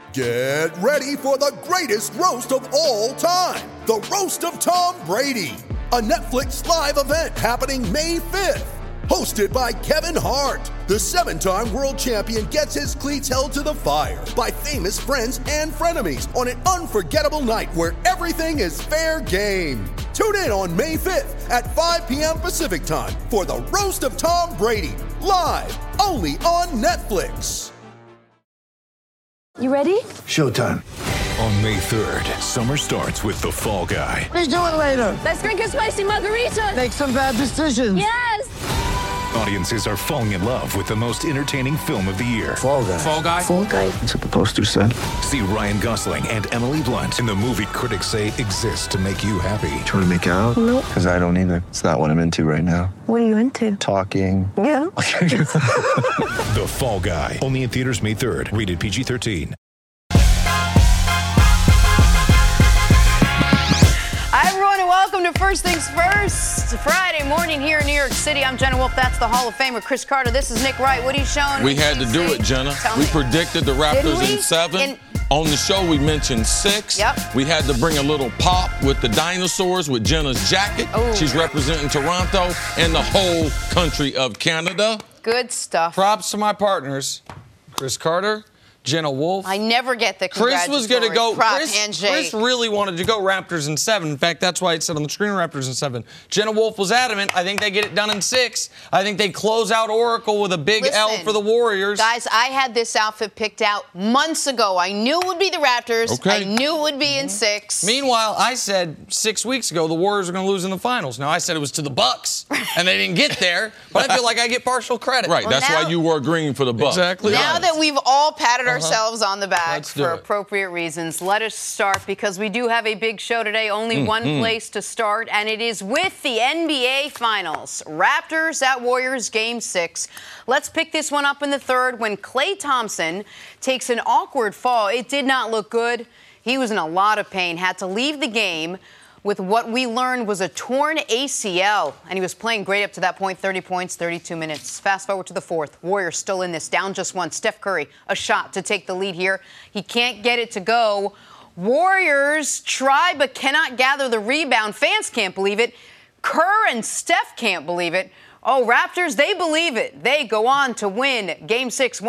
Get ready for the greatest roast of all time, the Roast of Tom Brady, a Netflix live event happening May 5th. Hosted by Kevin Hart, the 7-time world champion gets his cleats held to the fire by famous friends and frenemies on an unforgettable night where everything is fair game. Tune in on May 5th at 5 p.m. Pacific time for the Roast of Tom Brady, live only on Netflix. You ready? Showtime. On May 3rd, summer starts with The Fall Guy. Let's do it later. Let's drink a spicy margarita. Make some bad decisions. Yes! Audiences are falling in love with the most entertaining film of the year. Fall Guy. Fall Guy? Fall Guy. That's what the poster said. See Ryan Gosling and Emily Blunt in the movie critics say exists to make you happy. Trying to make it out? Nope. Because I don't either. It's not what I'm into right now. What are you into? Talking. Yeah. The Fall Guy. Only in theaters May 3rd. Rated PG-13. Hi, everyone, and welcome to First Things First. It's a Friday morning here in New York City. I'm Jenna Wolfe. That's the Hall of Famer, Chris Carter. This is Nick Wright. What are you showing? We had to do it, Jenna. We predicted the Raptors in 7. On the show, we mentioned 6. Yep. We had to bring a little pop with the dinosaurs with Jenna's jacket. Ooh. She's representing Toronto and the whole country of Canada. Good stuff. Props to my partners, Chris Carter, Jenna Wolfe. I never get the Chris was going to go. handshake. Chris really wanted to go Raptors in 7. In fact, that's why it said on the screen Raptors in 7. Jenna Wolfe was adamant. I think they get it done in 6. I think they close out Oracle with a big L for the Warriors. Guys, I had this outfit picked out months ago. I knew it would be the Raptors. Okay. I knew it would be in 6. Meanwhile, I said 6 weeks ago the Warriors are going to lose in the finals. Now, I said it was to the Bucks, and they didn't get there, but I feel like I get partial credit. Right, that's why you wore green for the Bucks. Exactly. Now that we've all patted ourselves on the back Let's do for it. appropriate reasons, let us start because we do have a big show today. Only one place to start, and it is with the NBA Finals. Raptors at Warriors Game 6. Let's pick this one up in the third when Klay Thompson takes an awkward fall. It did not look good. He was in a lot of pain, had to leave the game with what we learned was a torn ACL, and he was playing great up to that point, 30 points, 32 minutes. Fast forward to the fourth. Warriors still in this, down just one. Steph Curry, a shot to take the lead here. He can't get it to go. Warriors try but cannot gather the rebound. Fans can't believe it. Kerr and Steph can't believe it. Oh, Raptors, they believe it. They go on to win Game 6,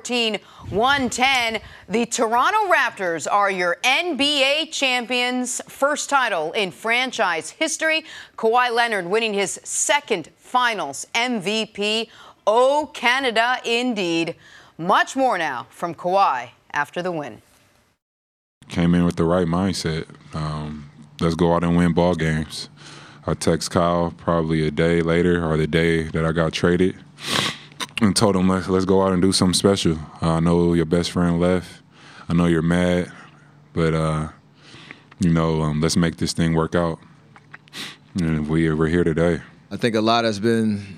114-110. The Toronto Raptors are your NBA champions. First title in franchise history. Kawhi Leonard winning his second Finals MVP. Oh, Canada, indeed. Much more now from Kawhi after the win. Came in with the right mindset. Let's go out and win ball games. I text Kyle probably a day later or the day that I got traded and told him, let's go out and do something special. I know your best friend left. I know you're mad, but, let's make this thing work out. And we're here today. I think a lot has been,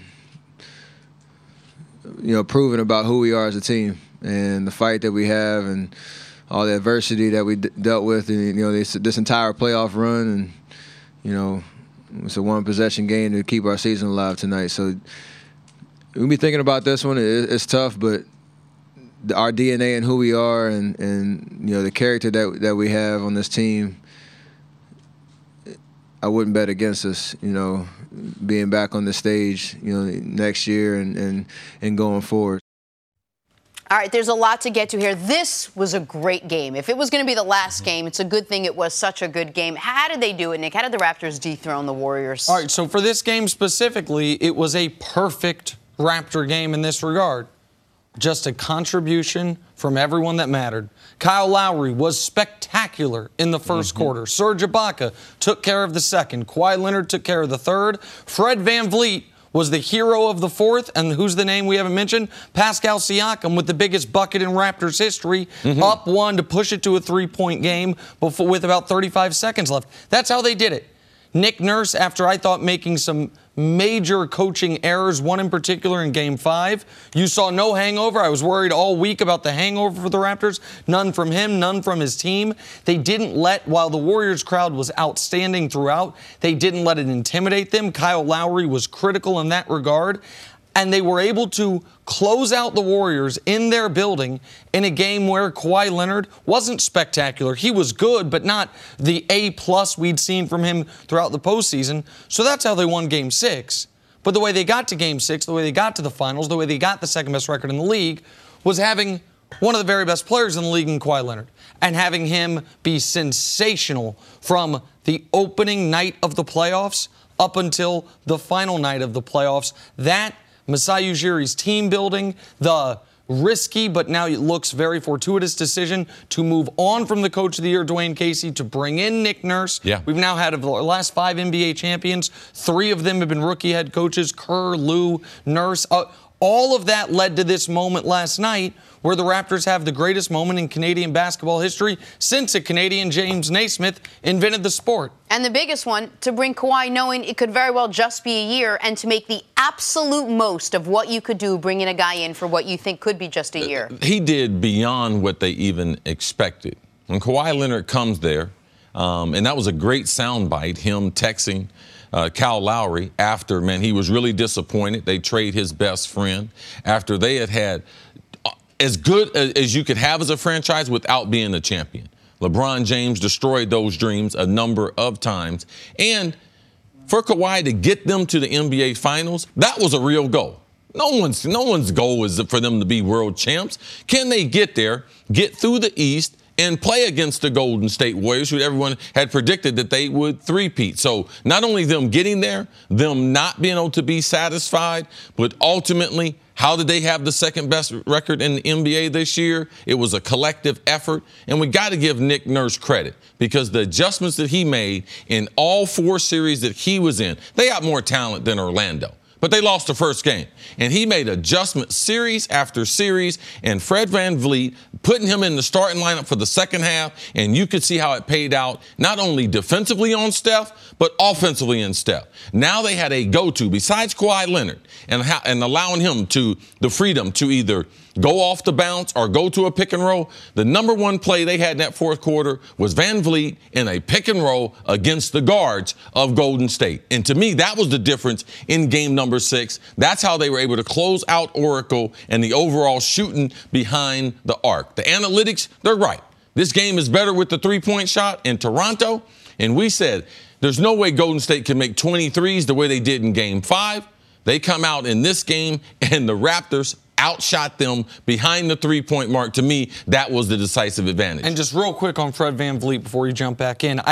proven about who we are as a team and the fight that we have and all the adversity that we dealt with and, this entire playoff run and, it's a one-possession game to keep our season alive tonight. So we'll be thinking about this one. It's tough, but our DNA and who we are and the character that we have on this team, I wouldn't bet against us, being back on the stage, next year and going forward. All right, there's a lot to get to here. This was a great game. If it was going to be the last game, it's a good thing it was such a good game. How did they do it, Nick? How did the Raptors dethrone the Warriors? All right, so for this game specifically, it was a perfect Raptor game in this regard. Just a contribution from everyone that mattered. Kyle Lowry was spectacular in the first quarter. Serge Ibaka took care of the second. Kawhi Leonard took care of the third. Fred VanVleet was the hero of the fourth, and who's the name we haven't mentioned? Pascal Siakam with the biggest bucket in Raptors history, up one to push it to a three-point game with about 35 seconds left. That's how they did it. Nick Nurse, after I thought making some major coaching errors, one in particular in Game 5. You saw no hangover. I was worried all week about the hangover for the Raptors. None from him, none from his team. They didn't while the Warriors crowd was outstanding throughout, they didn't let it intimidate them. Kyle Lowry was critical in that regard. And they were able to close out the Warriors in their building in a game where Kawhi Leonard wasn't spectacular. He was good, but not the A+ we'd seen from him throughout the postseason. So that's how they won Game 6. But the way they got to Game 6, the way they got to the finals, the way they got the second-best record in the league was having one of the very best players in the league in Kawhi Leonard and having him be sensational from the opening night of the playoffs up until the final night of the playoffs. That Masai Ujiri's team building, the risky but now it looks very fortuitous decision to move on from the coach of the year, Dwayne Casey, to bring in Nick Nurse. Yeah. We've now had of the last 5 NBA champions, 3 of them have been rookie head coaches, Kerr, Lou, Nurse. All of that led to this moment last night where the Raptors have the greatest moment in Canadian basketball history since a Canadian James Naismith invented the sport. And the biggest one, to bring Kawhi knowing it could very well just be a year and to make the absolute most of what you could do bringing a guy in for what you think could be just a year. He did beyond what they even expected. When Kawhi Leonard comes there, and that was a great soundbite, him texting Kyle Lowry after, man, he was really disappointed. They trade his best friend after they had as good as you could have as a franchise without being a champion. LeBron James destroyed those dreams a number of times. And for Kawhi to get them to the NBA Finals, that was a real goal. No one's goal is for them to be world champs. Can they get there, get through the East, and play against the Golden State Warriors, who everyone had predicted that they would three-peat? So not only them getting there, them not being able to be satisfied, but ultimately, how did they have the second-best record in the NBA this year? It was a collective effort, and we got to give Nick Nurse credit because the adjustments that he made in all 4 series that he was in, they got more talent than Orlando. But they lost the first game. And he made adjustments series after series. And Fred VanVleet, putting him in the starting lineup for the second half, and you could see how it paid out, not only defensively on Steph, but offensively in Steph. Now they had a go-to, besides Kawhi Leonard, and allowing him the freedom to either go off the bounce or go to a pick and roll. The number one play they had in that fourth quarter was VanVleet in a pick and roll against the guards of Golden State. And to me, that was the difference in game number 6. That's how they were able to close out Oracle and the overall shooting behind the arc. The analytics, they're right. This game is better with the three-point shot in Toronto. And we said there's no way Golden State can make 23s the way they did in game 5. They come out in this game and the Raptors outshot them behind the three-point mark. To me, that was the decisive advantage. And just real quick on Fred VanVleet before you jump back in,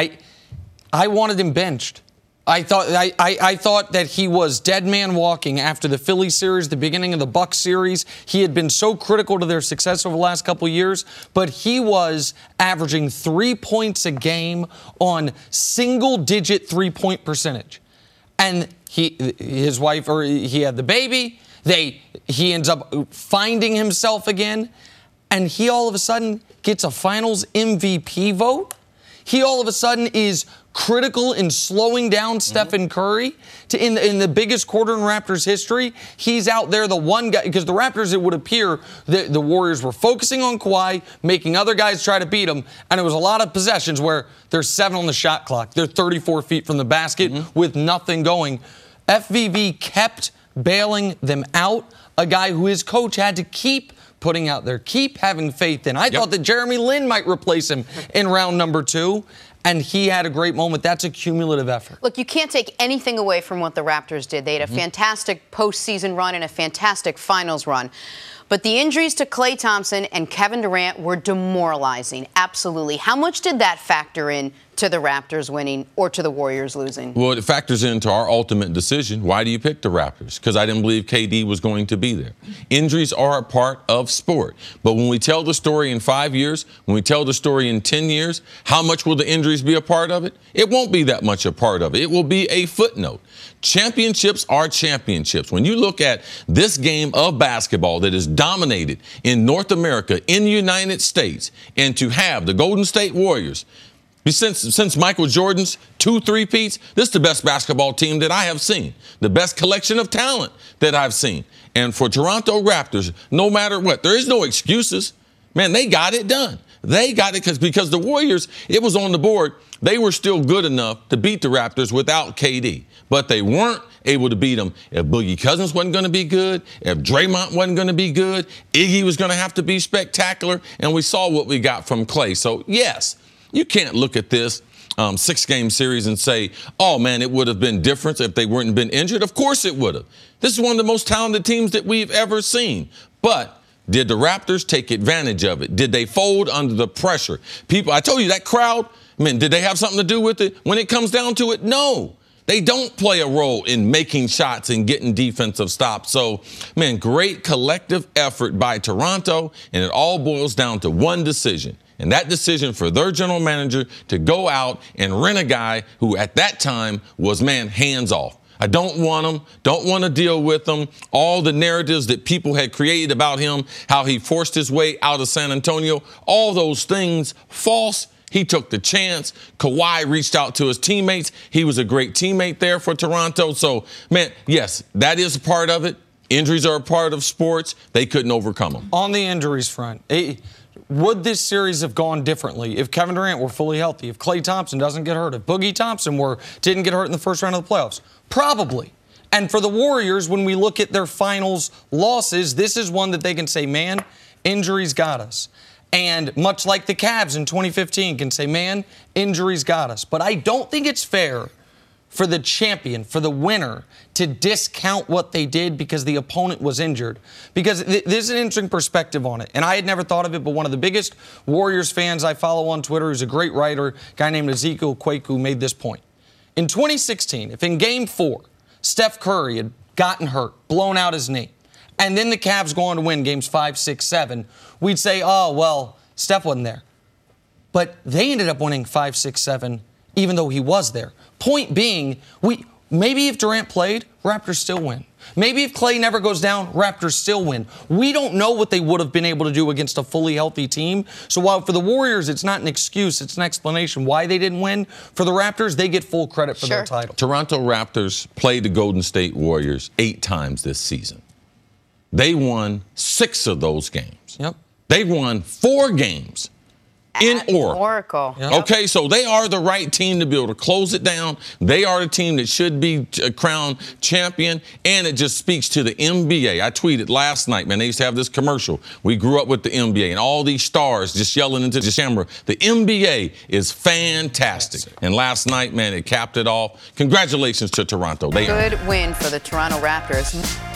I wanted him benched. I thought that he was dead man walking after the Philly series, the beginning of the Bucks series. He had been so critical to their success over the last couple of years, but he was averaging 3 points a game on single-digit three-point percentage. And his wife, or he had the baby. He ends up finding himself again, and he all of a sudden gets a Finals MVP vote. He all of a sudden is critical in slowing down Stephen Curry in the biggest quarter in Raptors history. He's out there, the one guy, because the Raptors, it would appear that the Warriors were focusing on Kawhi, making other guys try to beat him, and it was a lot of possessions where there's 7 on the shot clock. They're 34 feet from the basket with nothing going. FVV kept bailing them out, a guy who his coach had to keep putting out there, keep having faith in. I thought that Jeremy Lin might replace him in round number 2, and he had a great moment. That's a cumulative effort. Look, you can't take anything away from what the Raptors did. They had a fantastic postseason run and a fantastic finals run. But the injuries to Klay Thompson and Kevin Durant were demoralizing, absolutely. How much did that factor in to the Raptors winning or to the Warriors losing? Well, it factors into our ultimate decision. Why do you pick the Raptors? Because I didn't believe KD was going to be there. Injuries are a part of sport. But when we tell the story in 5 years, when we tell the story in 10 years, how much will the injuries be a part of it? It won't be that much a part of it. It will be a footnote. Championships are championships. When you look at this game of basketball that is dominated in North America, in the United States, and to have the Golden State Warriors, since Michael Jordan's 2 three-peats, this is the best basketball team that I have seen, the best collection of talent that I've seen. And for Toronto Raptors, no matter what, there is no excuses. Man, they got it done. They got it because the Warriors, it was on the board. They were still good enough to beat the Raptors without KD. But they weren't able to beat them if Boogie Cousins wasn't going to be good, if Draymond wasn't going to be good, Iggy was going to have to be spectacular, and we saw what we got from Klay. So, yes, you can't look at this 6-game series and say, oh, man, it would have been different if they weren't been injured. Of course it would have. This is one of the most talented teams that we've ever seen. But did the Raptors take advantage of it? Did they fold under the pressure? People, I told you, that crowd, man, did they have something to do with it? When it comes down to it, no. They don't play a role in making shots and getting defensive stops. So, man, great collective effort by Toronto, and it all boils down to one decision. And that decision for their general manager to go out and rent a guy who at that time was, man, hands off. I don't want him, don't want to deal with him. All the narratives that people had created about him, how he forced his way out of San Antonio, all those things, false. He took the chance. Kawhi reached out to his teammates. He was a great teammate there for Toronto. So, man, yes, that is a part of it. Injuries are a part of sports. They couldn't overcome them. On the injuries front, would this series have gone differently if Kevin Durant were fully healthy, if Klay Thompson doesn't get hurt, if Boogie Thompson didn't get hurt in the first round of the playoffs? Probably. And for the Warriors, when we look at their finals losses, this is one that they can say, man, injuries got us. And much like the Cavs in 2015 can say, man, injuries got us. But I don't think it's fair for the champion, for the winner, to discount what they did because the opponent was injured. Because there's an interesting perspective on it. And I had never thought of it, but one of the biggest Warriors fans I follow on Twitter, who's a great writer, a guy named Ezekiel Kwaku, made this point. In 2016, if in Game 4, Steph Curry had gotten hurt, blown out his knee, and then the Cavs go on to win Games 5, 6, 7, we'd say, oh, well, Steph wasn't there. But they ended up winning 5, 6, 7, even though he was there. Point being, maybe if Durant played, Raptors still win. Maybe if Klay never goes down, Raptors still win. We don't know what they would have been able to do against a fully healthy team. So while for the Warriors, it's not an excuse, it's an explanation why they didn't win. For the Raptors, they get full credit for their title. Toronto Raptors played the Golden State Warriors 8 times this season. They won 6 of those games. Yep. They won 4 games in Oracle. Yep. Okay, so they are the right team to be able to close it down. They are the team that should be crowned champion, and it just speaks to the NBA. I tweeted last night, man, they used to have this commercial. We grew up with the NBA, and all these stars just yelling into the camera. The NBA is fantastic. And last night, man, it capped it off. Congratulations to Toronto. Good win for the Toronto Raptors.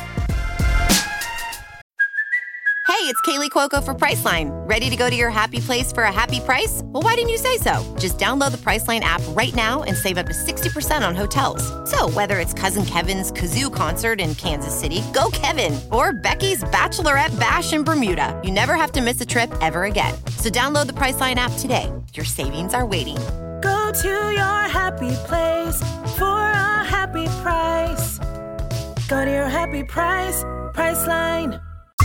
Hey, it's Kaylee Cuoco for Priceline. Ready to go to your happy place for a happy price? Well, why didn't you say so? Just download the Priceline app right now and save up to 60% on hotels. So whether it's Cousin Kevin's Kazoo Concert in Kansas City, go Kevin, or Becky's Bachelorette Bash in Bermuda, you never have to miss a trip ever again. So download the Priceline app today. Your savings are waiting. Go to your happy place for a happy price. Go to your happy price, Priceline.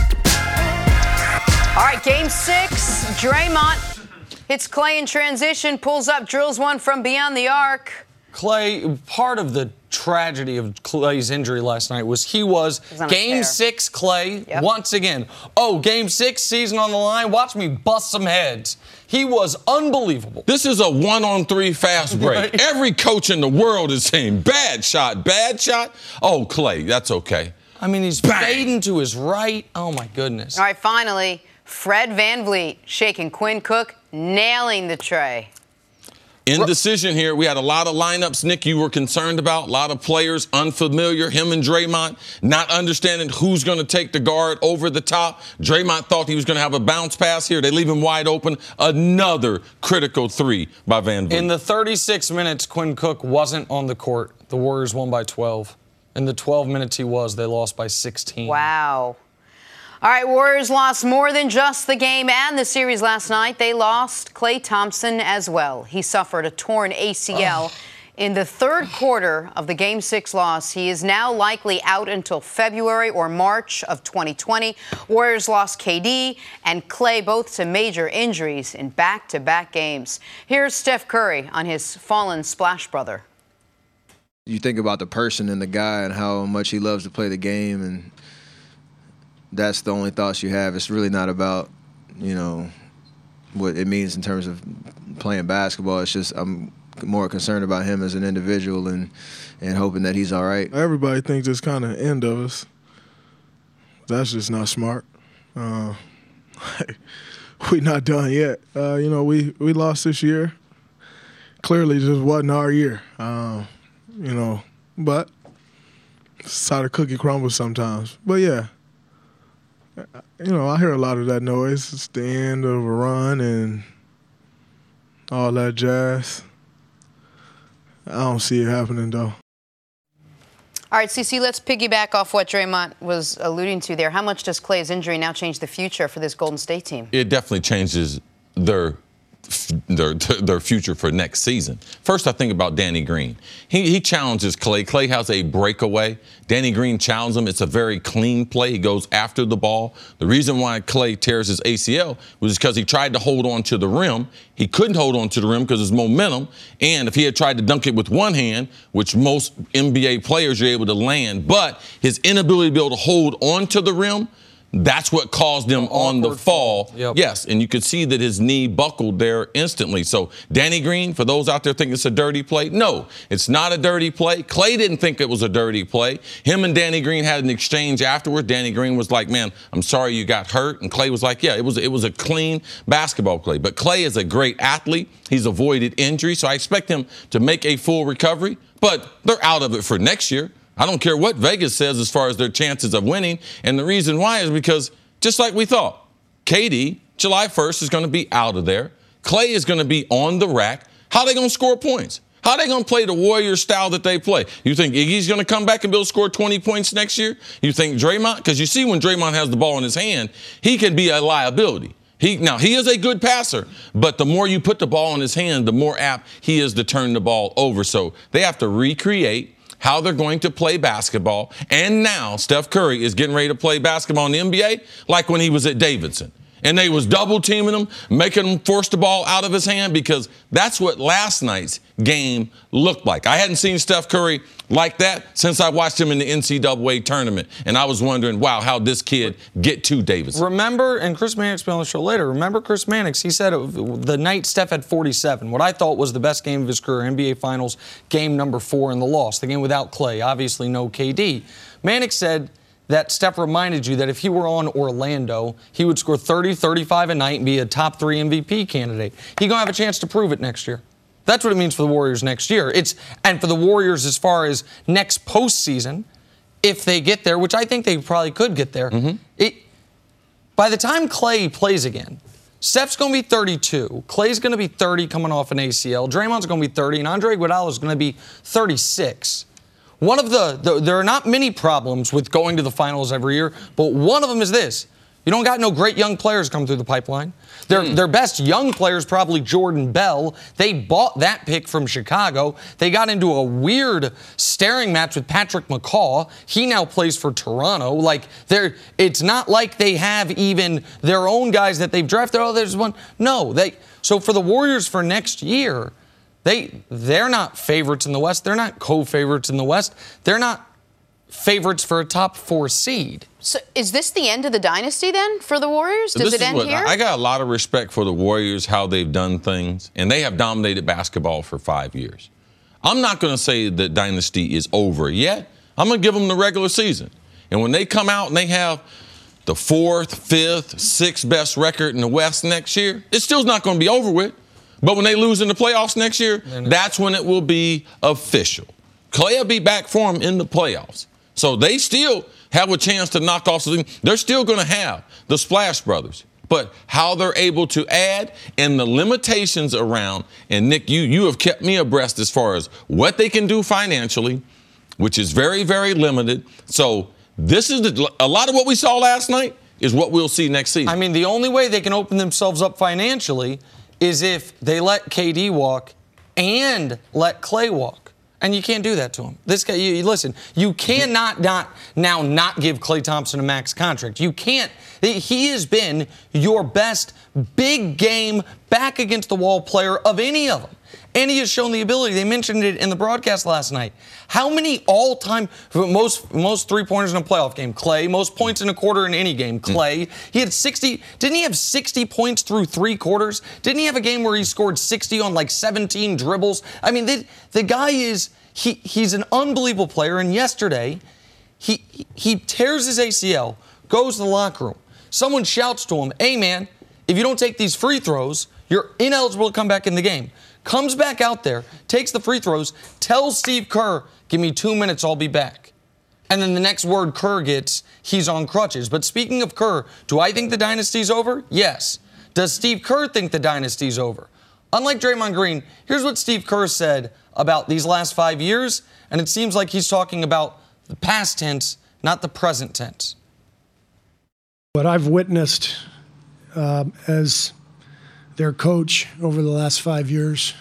All right, Game 6, Draymond hits Klay in transition, pulls up, drills one from beyond the arc. Klay, part of the tragedy of Klay's injury last night was he was Game 6 Klay once again. Oh, Game 6, season on the line, watch me bust some heads. He was unbelievable. This is a 1-on-3 fast break. Right. Every coach in the world is saying, bad shot, bad shot. Oh, Klay, that's okay. I mean, he's fading to his right. Oh, my goodness. All right, finally, Fred VanVleet shaking Quinn Cook, nailing the tray. Indecision here. We had a lot of lineups, Nick, you were concerned about. A lot of players unfamiliar. Him and Draymond not understanding who's going to take the guard over the top. Draymond thought he was going to have a bounce pass here. They leave him wide open. Another critical 3 by VanVleet. In the 36 minutes Quinn Cook wasn't on the court, the Warriors won by 12. In the 12 minutes he was, they lost by 16. Wow. All right, Warriors lost more than just the game and the series last night. They lost Klay Thompson as well. He suffered a torn ACL in the third quarter of the Game 6 loss. He is now likely out until February or March of 2020. Warriors lost KD and Klay both to major injuries in back-to-back games. Here's Steph Curry on his fallen Splash brother. You think about the person and the guy and how much he loves to play the game, and that's the only thoughts you have. It's really not about, what it means in terms of playing basketball. It's just I'm more concerned about him as an individual and hoping that he's all right. Everybody thinks it's kind of end of us. That's just not smart. We're not done yet. We lost this year. Clearly, just wasn't our year. But it's how the cookie crumbles sometimes. But yeah, I hear a lot of that noise. It's the end of a run and all that jazz. I don't see it happening though. All right, CC, let's piggyback off what Draymond was alluding to there. How much does Klay's injury now change the future for this Golden State team? It definitely changes their future for next season. First, I think about Danny Green. He challenges Klay. Klay has a breakaway. Danny Green challenges him. It's a very clean play. He goes after the ball. The reason why Klay tears his ACL was because he tried to hold on to the rim. He couldn't hold on to the rim because of his momentum. And if he had tried to dunk it with one hand, which most NBA players are able to land, but his inability to be able to hold on to the rim, that's what caused him on the fall. Yep. Yes, and you could see that his knee buckled there instantly. So Danny Green, for those out there thinking it's a dirty play, no, it's not a dirty play. Klay didn't think it was a dirty play. Him and Danny Green had an exchange afterward. Danny Green was like, man, I'm sorry you got hurt. And Klay was like, yeah, it was a clean basketball play. But Klay is a great athlete. He's avoided injury, so I expect him to make a full recovery. But they're out of it for next year. I don't care what Vegas says as far as their chances of winning. And the reason why is because, just like we thought, KD, July 1st, is going to be out of there. Klay is going to be on the rack. How are they going to score points? How are they going to play the Warriors style that they play? You think Iggy's going to come back and be able to score 20 points next year? You think Draymond? Because you see when Draymond has the ball in his hand, he can be a liability. He is a good passer, but the more you put the ball in his hand, the more apt he is to turn the ball over. So they have to recreate how they're going to play basketball. And now Steph Curry is getting ready to play basketball in the NBA like when he was at Davidson. And they was double teaming him, making him force the ball out of his hand because that's what last night's game looked like. I hadn't seen Steph Curry like that since I watched him in the NCAA tournament. And I was wondering, wow, how'd this kid get to Davidson? Remember, and Chris Mannix will be on the show later, remember Chris Mannix, he said the night Steph had 47, what I thought was the best game of his career, NBA Finals, game number 4 in the loss, the game without Klay, obviously no KD. Mannix said that Steph reminded you that if he were on Orlando, he would score 30, 35 a night and be a top 3 MVP candidate. He's going to have a chance to prove it next year. That's what it means for the Warriors next year. And for the Warriors as far as next postseason, if they get there, which I think they probably could get there, by the time Klay plays again, Steph's going to be 32. Klay's going to be 30 coming off an ACL. Draymond's going to be 30. And Andre Iguodala's going to be 36. One of there are not many problems with going to the finals every year, but one of them is this. You don't got no great young players come through the pipeline. Their best young players probably Jordan Bell. They bought that pick from Chicago. They got into a weird staring match with Patrick McCaw. He now plays for Toronto. It's not like they have even their own guys that they've drafted. Oh, there's one. No, so for the Warriors for next year, they're not favorites in the West. They're not co-favorites in the West. They're not favorites for a top 4 seed. So is this the end of the dynasty then for the Warriors? Does it end here? I got a lot of respect for the Warriors, how they've done things, and they have dominated basketball for 5 years. I'm not going to say the dynasty is over yet. I'm going to give them the regular season. And when they come out and they have the 4th, 5th, 6th best record in the West next year, it's still not going to be over with. But when they lose in the playoffs next year, that's when it will be official. Klay will be back for them in the playoffs. So they still have a chance to knock off something. They're still going to have the Splash Brothers. But how they're able to add and the limitations around, and Nick, you have kept me abreast as far as what they can do financially, which is very, very limited. So this is a lot of what we saw last night is what we'll see next season. I mean, the only way they can open themselves up financially is if they let KD walk and let Klay walk. And you can't do that to him. This guy, listen, you cannot not give Klay Thompson a max contract. You can't. He has been your best big game, back against the wall player of any of them. And he has shown the ability. They mentioned it in the broadcast last night. How many all-time, most three-pointers in a playoff game? Clay. Most points in a quarter in any game? Clay. He had 60. Didn't he have 60 points through 3 quarters? Didn't he have a game where he scored 60 on like 17 dribbles? I mean, the guy is, he's an unbelievable player. And yesterday, he tears his ACL, goes to the locker room. Someone shouts to him, hey, man, if you don't take these free throws, you're ineligible to come back in the game. Comes back out there, takes the free throws, tells Steve Kerr, give me 2 minutes, I'll be back. And then the next word Kerr gets, he's on crutches. But speaking of Kerr, do I think the dynasty's over? Yes. Does Steve Kerr think the dynasty's over? Unlike Draymond Green, here's what Steve Kerr said about these last 5 years, and it seems like he's talking about the past tense, not the present tense. What I've witnessed as their coach over the last 5 years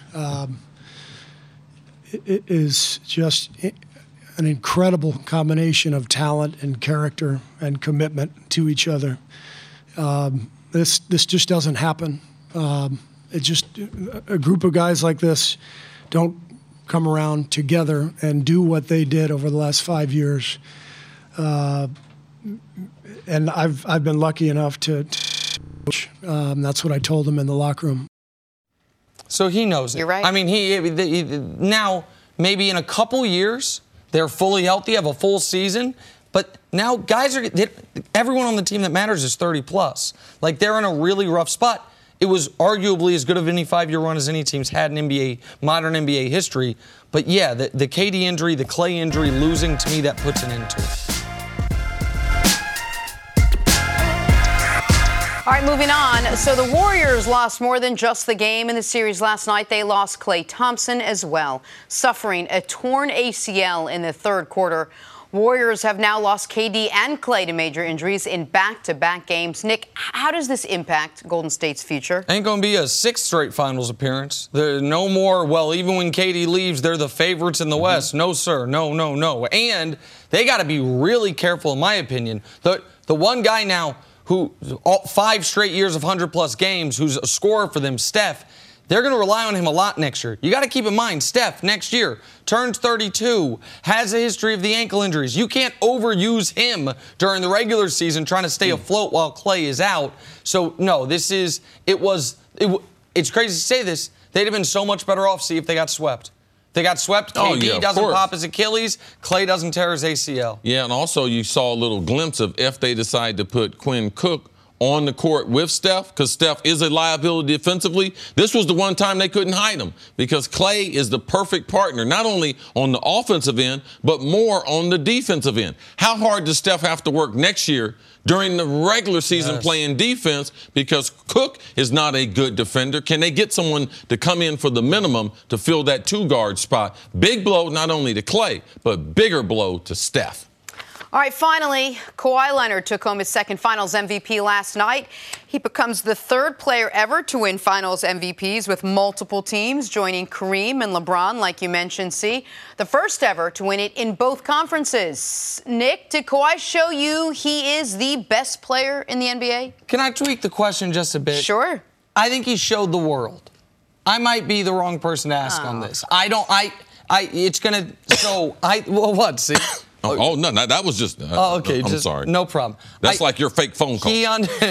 it is just an incredible combination of talent and character and commitment to each other. This just doesn't happen. It just, a group of guys like this don't come around together and do what they did over the last 5 years. And I've been lucky enough to coach. That's what I told him in the locker room. So he knows it. You're right. I mean, he now maybe in a couple years they're fully healthy, have a full season. But now guys everyone on the team that matters is 30 plus. Like they're in a really rough spot. It was arguably as good of any 5-year run as any team's had in modern NBA history. But yeah, the KD injury, the Clay injury, losing, to me, that puts an end to it. All right, moving on. So the Warriors lost more than just the game in the series last night. They lost Klay Thompson as well, suffering a torn ACL in the third quarter. Warriors have now lost KD and Klay to major injuries in back-to-back games. Nick, how does this impact Golden State's future? Ain't going to be a 6th straight finals appearance. There's no more, well, even when KD leaves, they're the favorites in the West. No, sir. No, no, no. And they got to be really careful, in my opinion. The one guy now who 5 straight years of 100-plus games, who's a scorer for them, Steph, they're going to rely on him a lot next year. You got to keep in mind, Steph, next year, turns 32, has a history of the ankle injuries. You can't overuse him during the regular season trying to stay afloat while Klay is out. So, no, it's crazy to say this. They'd have been so much better off, see if they got swept. They got swept. KD doesn't pop his Achilles. Klay doesn't tear his ACL. Yeah, and also you saw a little glimpse of if they decide to put Quinn Cook on the court with Steph, because Steph is a liability defensively. This was the one time they couldn't hide him because Klay is the perfect partner, not only on the offensive end, but more on the defensive end. How hard does Steph have to work next year during the regular season playing defense because Cook is not a good defender? Can they get someone to come in for the minimum to fill that 2-guard spot? Big blow not only to Klay, but bigger blow to Steph. All right, finally, Kawhi Leonard took home his second Finals MVP last night. He becomes the 3rd player ever to win Finals MVPs with multiple teams, joining Kareem and LeBron, like you mentioned, C. The first ever to win it in both conferences. Nick, did Kawhi show you he is the best player in the NBA? Can I tweak the question just a bit? Sure. I think he showed the world. I might be the wrong person to ask on this. Well, what, see? Oh, no, that was just. Okay, I'm sorry. No problem. That's like your fake phone call. He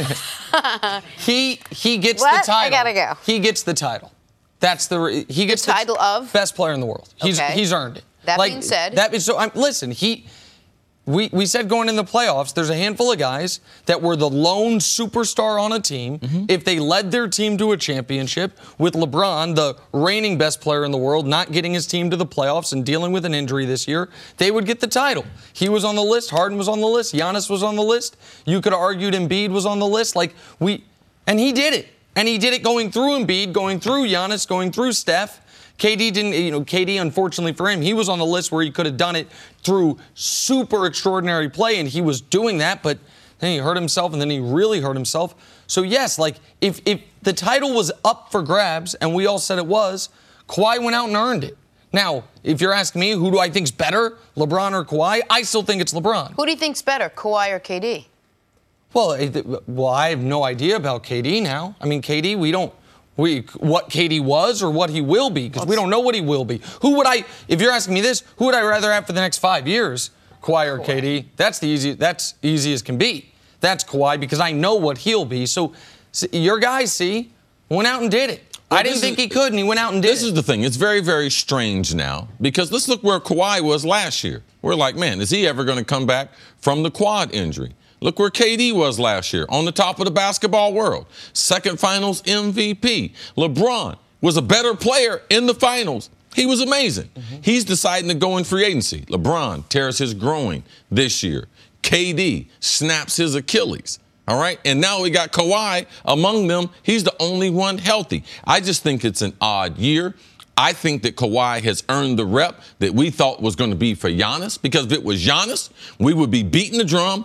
gets What? the title. I gotta go. He gets the title. He gets the title of best player in the world. He's earned it. That being said, listen. We said going in the playoffs, there's a handful of guys that were the lone superstar on a team. If they led their team to a championship, with LeBron, the reigning best player in the world, not getting his team to the playoffs and dealing with an injury this year, they would get the title. He was on the list. Harden was on the list. Giannis was on the list. You could have argued Embiid was on the list. And he did it. And he did it going through Embiid, going through Giannis, going through Steph. KD didn't, KD, unfortunately for him, he was on the list where he could have done it through super extraordinary play, and he was doing that, but then he hurt himself, and then he really hurt himself. So, yes, if the title was up for grabs, and we all said it was, Kawhi went out and earned it. Now, if you're asking me, who do I think's better, LeBron or Kawhi? I still think it's LeBron. Who do you think's better, Kawhi or KD? Well, I have no idea about KD now. I mean, KD, what KD was or what he will be, because we don't know what he will be. Who would I, if you're asking me this, who would I rather have for the next 5 years? Kawhi or KD? That's easy as can be. That's Kawhi, because I know what he'll be. So your guys, went out and did it. Well, I didn't think he could, and he went out and did it. This is the thing. It's very, very strange now, because let's look where Kawhi was last year. We're like, man, is he ever going to come back from the quad injury? Look where KD was last year, on the top of the basketball world. Second finals MVP. LeBron was a better player in the finals. He was amazing. Mm-hmm. He's deciding to go in free agency. LeBron tears his groin this year. KD snaps his Achilles. All right? And now we got Kawhi among them. He's the only one healthy. I just think it's an odd year. I think that Kawhi has earned the rep that we thought was going to be for Giannis, because if it was Giannis, we would be beating the drum.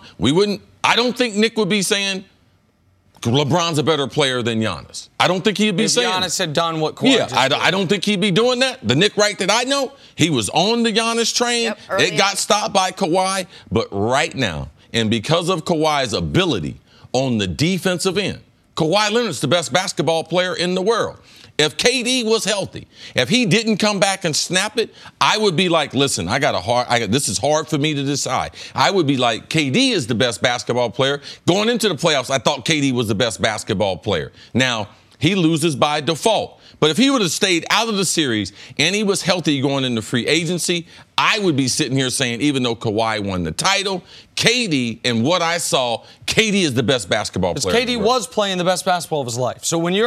I don't think Nick would be saying LeBron's a better player than Giannis. I don't think he'd be saying Giannis had done what Kawhi just did. I don't think he'd be doing that. The Nick Wright that I know, he was on the Giannis train. Yep, it got stopped by Kawhi. But right now, and because of Kawhi's ability on the defensive end, Kawhi Leonard's the best basketball player in the world. If KD was healthy, if he didn't come back and snap it, I would be like, listen, this is hard for me to decide. I would be like, KD is the best basketball player. Going into the playoffs, I thought KD was the best basketball player. Now, he loses by default. But if he would have stayed out of the series and he was healthy going into free agency, I would be sitting here saying, even though Kawhi won the title, KD, and what I saw, KD is the best basketball player. KD was playing the best basketball of his life. So when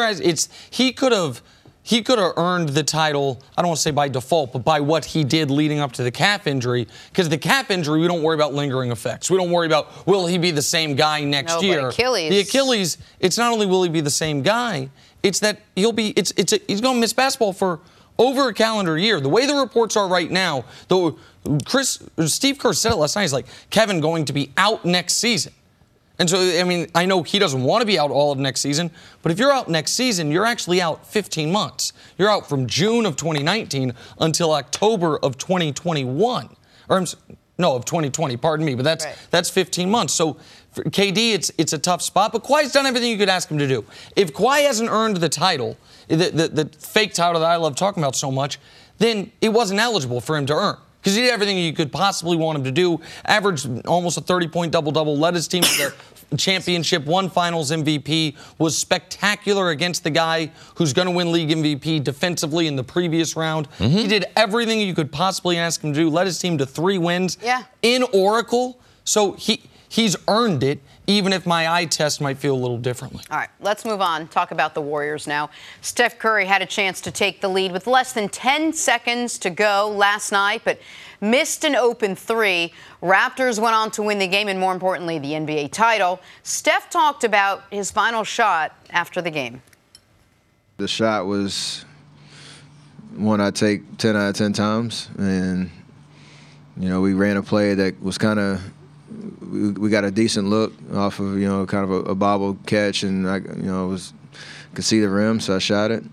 he could have earned the title, I don't want to say by default, but by what he did leading up to the calf injury. Because the calf injury, we don't worry about lingering effects. We don't worry about, will he be the same guy next year? Achilles. The Achilles, it's not only will he be the same guy, it's that he's going to miss basketball for over a calendar year. The way the reports are right now, Steve Kerr said it last night, he's like, Kevin going to be out next season. And so, I mean, I know he doesn't want to be out all of next season, but if you're out next season, you're actually out 15 months. You're out from June of 2019 until October of 2021. Of 2020, pardon me, but that's 15 months. So for KD, it's a tough spot, but Kawhi's done everything you could ask him to do. If Kawhi hasn't earned the title, the fake title that I love talking about so much, then it wasn't eligible for him to earn. Because he did everything you could possibly want him to do. Averaged almost a 30-point double-double. Led his team to the championship. Won Finals MVP. Was spectacular against the guy who's going to win league MVP defensively in the previous round. Mm-hmm. He did everything you could possibly ask him to do. Led his team to 3 wins in Oracle. So he's earned it, even if my eye test might feel a little differently. All right, let's move on. Talk about the Warriors now. Steph Curry had a chance to take the lead with less than 10 seconds to go last night, but missed an open 3. Raptors went on to win the game and, more importantly, the NBA title. Steph talked about his final shot after the game. The shot was one I take 10 out of 10 times, and, we ran a play that was kind of, we got a decent look off of, kind of a bobble catch, and could see the rim, so I shot it.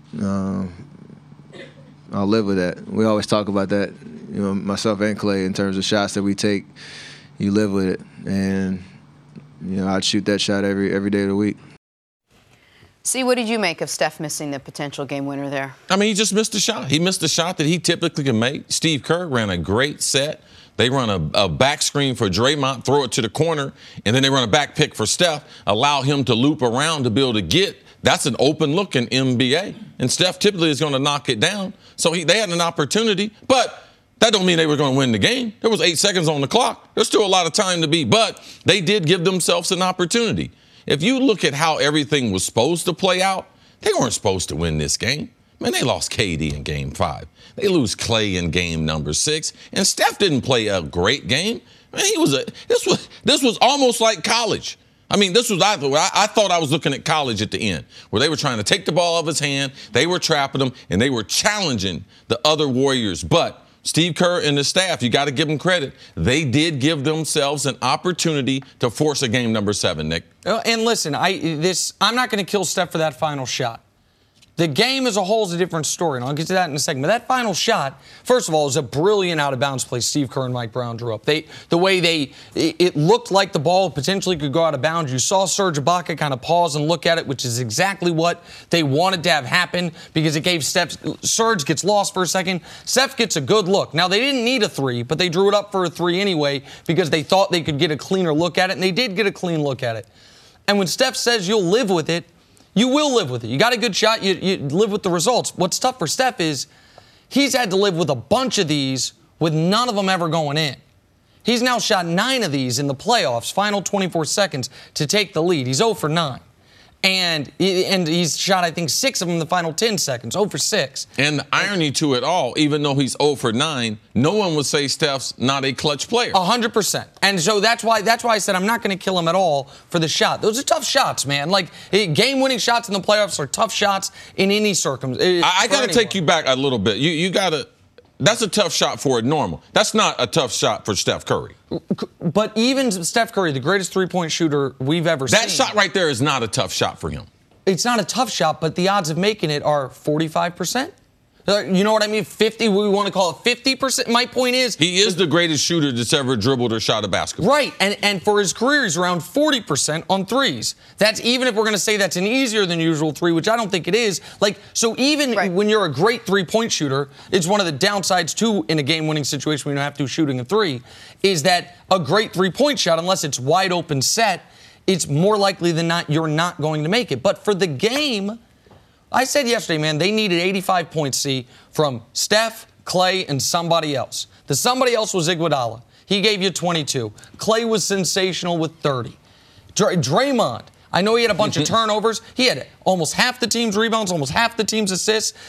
I'll live with that. We always talk about that, myself and Clay, in terms of shots that we take. You live with it, and I'd shoot that shot every day of the week. See, what did you make of Steph missing the potential game winner there? I mean, he just missed a shot. He missed a shot that he typically can make. Steve Kerr ran a great set. They run a back screen for Draymond, throw it to the corner, and then they run a back pick for Steph, allow him to loop around to be able to get. That's an open look in NBA. And Steph typically is going to knock it down. So they had an opportunity, but that don't mean they were going to win the game. There was 8 seconds on the clock. There's still a lot of time to beat, but they did give themselves an opportunity. If you look at how everything was supposed to play out, they weren't supposed to win this game. Man, they lost KD in Game 5. They lose Clay in Game number 6. And Steph didn't play a great game. Man, this was almost like college. I mean, I thought I was looking at college at the end, where they were trying to take the ball off his hand, they were trapping him, and they were challenging the other Warriors. But Steve Kerr and the staff, you got to give them credit. They did give themselves an opportunity to force a game number 7, Nick. And listen, I'm not going to kill Steph for that final shot. The game as a whole is a different story, and I'll get to that in a second. But that final shot, first of all, was a brilliant out-of-bounds play Steve Kerr and Mike Brown drew up. It looked like the ball potentially could go out of bounds. You saw Serge Ibaka kind of pause and look at it, which is exactly what they wanted to have happen because it gave Serge gets lost for a second. Steph gets a good look. Now, they didn't need a three, but they drew it up for a three anyway because they thought they could get a cleaner look at it, and they did get a clean look at it. And when Steph says you'll live with it, you will live with it. You got a good shot, you live with the results. What's tough for Steph is he's had to live with a bunch of these with none of them ever going in. He's now shot 9 of these in the playoffs, final 24 seconds to take the lead. He's 0 for 9. And he's shot, I think, 6 of them in the final 10 seconds, 0 for 6. And the irony to it all, even though he's 0 for 9, no one would say Steph's not a clutch player. 100%. And so that's why I said I'm not going to kill him at all for the shot. Those are tough shots, man. Like, game-winning shots in the playoffs are tough shots in any circumstance. I got to take you back a little bit. You got to. That's a tough shot for a normal. That's not a tough shot for Steph Curry. But even Steph Curry, the greatest three-point shooter we've ever seen. That shot right there is not a tough shot for him. It's not a tough shot, but the odds of making it are 45%. You know what I mean? 50, we want to call it 50%. My point is... He is the greatest shooter that's ever dribbled or shot a basketball. Right, and for his career, he's around 40% on threes. That's even if we're going to say that's an easier than usual three, which I don't think it is. Like, so even when you're a great three-point shooter, it's one of the downsides, too, in a game-winning situation when you don't have to shooting a three, is that a great three-point shot, unless it's wide open set, it's more likely than not you're not going to make it. But for the game... I said yesterday, man, they needed 85 points, from Steph, Clay, and somebody else. The somebody else was Iguodala. He gave you 22. Clay was sensational with 30. Draymond, I know he had a bunch of turnovers. He had almost half the team's rebounds, almost half the team's assists.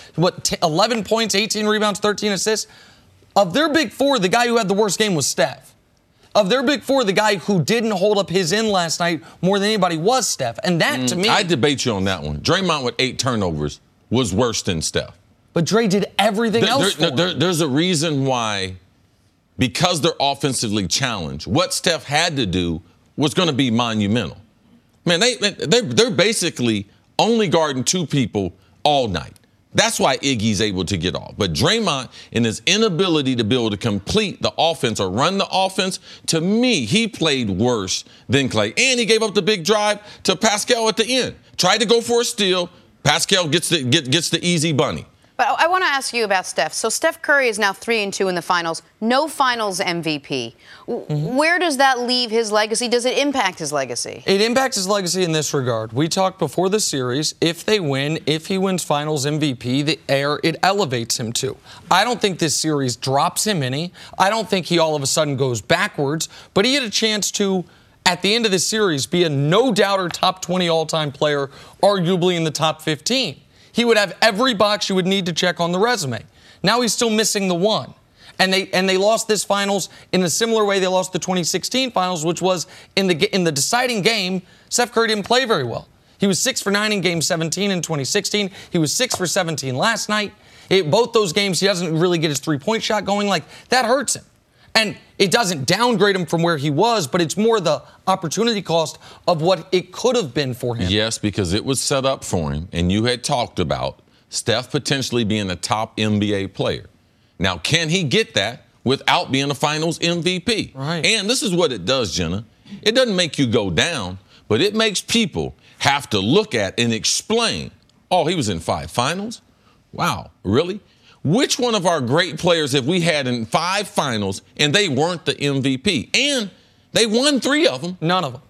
11 points, 18 rebounds, 13 assists. Of their big four, the guy who had the worst game was Steph. Of their big four, the guy who didn't hold up his end last night more than anybody was Steph. And that, to me... I debate you on that one. Draymond with 8 turnovers was worse than Steph. But Dre did everything else for him. There's a reason why, because they're offensively challenged, what Steph had to do was going to be monumental. Man, they're basically only guarding 2 people all night. That's why Iggy's able to get off. But Draymond, in his inability to be able to complete the offense or run the offense, to me, he played worse than Clay. And he gave up the big drive to Pascal at the end. Tried to go for a steal. Pascal gets the easy bunny. But I want to ask you about Steph. So Steph Curry is now 3-2 in the finals. No finals MVP. Where does that leave his legacy? Does it impact his legacy? It impacts his legacy in this regard. We talked before the series, if they win, if he wins finals MVP, it elevates him too. I don't think this series drops him any. I don't think he all of a sudden goes backwards. But he had a chance to, at the end of the series, be a no-doubter top 20 all-time player, arguably in the top 15. He would have every box you would need to check on the resume. Now he's still missing the one. And they lost this finals in a similar way they lost the 2016 finals, which was in the deciding game, Steph Curry didn't play very well. He was 6 for 9 in Game 17 in 2016. He was 6 for 17 last night. Both those games, he doesn't really get his three-point shot going. Like, that hurts him. And it doesn't downgrade him from where he was, but it's more the opportunity cost of what it could have been for him. Yes, because it was set up for him, and you had talked about Steph potentially being a top NBA player. Now, can he get that without being a finals MVP? Right. And this is what it does, Jenna. It doesn't make you go down, but it makes people have to look at and explain, oh, he was in 5 finals? Wow, really? Which one of our great players have we had in 5 finals and they weren't the MVP? And they won 3 of them. None of them.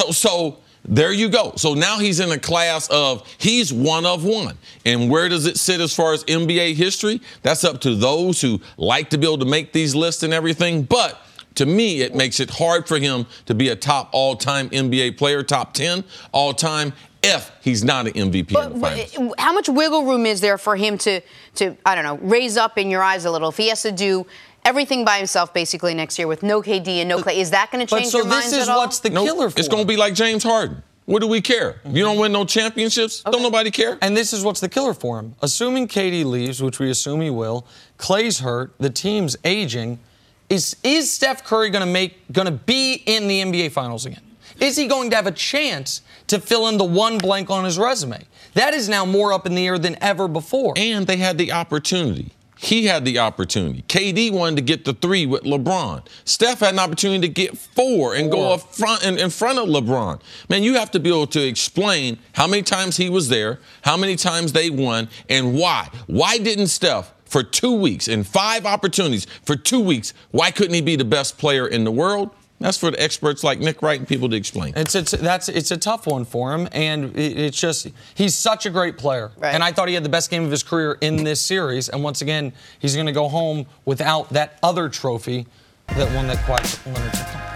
So there you go. So now he's in a class of he's one of one. And where does it sit as far as NBA history? That's up to those who like to be able to make these lists and everything. But to me, it makes it hard for him to be a top all-time NBA player, top 10 all-time, if he's not an MVP in the finals. How much wiggle room is there for him to, I don't know, raise up in your eyes a little? If he has to do everything by himself basically next year with no KD and no Clay, is that going to change your minds at all? So this is what's the killer for It's going to be like James Harden. What do we care? If you don't win no championships, don't nobody care. And this is what's the killer for him. Assuming KD leaves, which we assume he will, Clay's hurt, the team's aging, is Steph Curry going to be in the NBA Finals again? Is he going to have a chance to fill in the one blank on his resume? That is now more up in the air than ever before. And they had the opportunity. He had the opportunity. KD wanted to get the 3 with LeBron. Steph had an opportunity to get 4 and go up front in front of LeBron. Man, you have to be able to explain how many times he was there, how many times they won, and why. Why didn't Steph, for 2 weeks, in 5 opportunities for 2 weeks, why couldn't he be the best player in the world? That's for the experts like Nick Wright and people to explain. It's a tough one for him, and it's just he's such a great player. Right. And I thought he had the best game of his career in this series. And once again, he's going to go home without that other trophy, that one that Kawhi Leonard took home.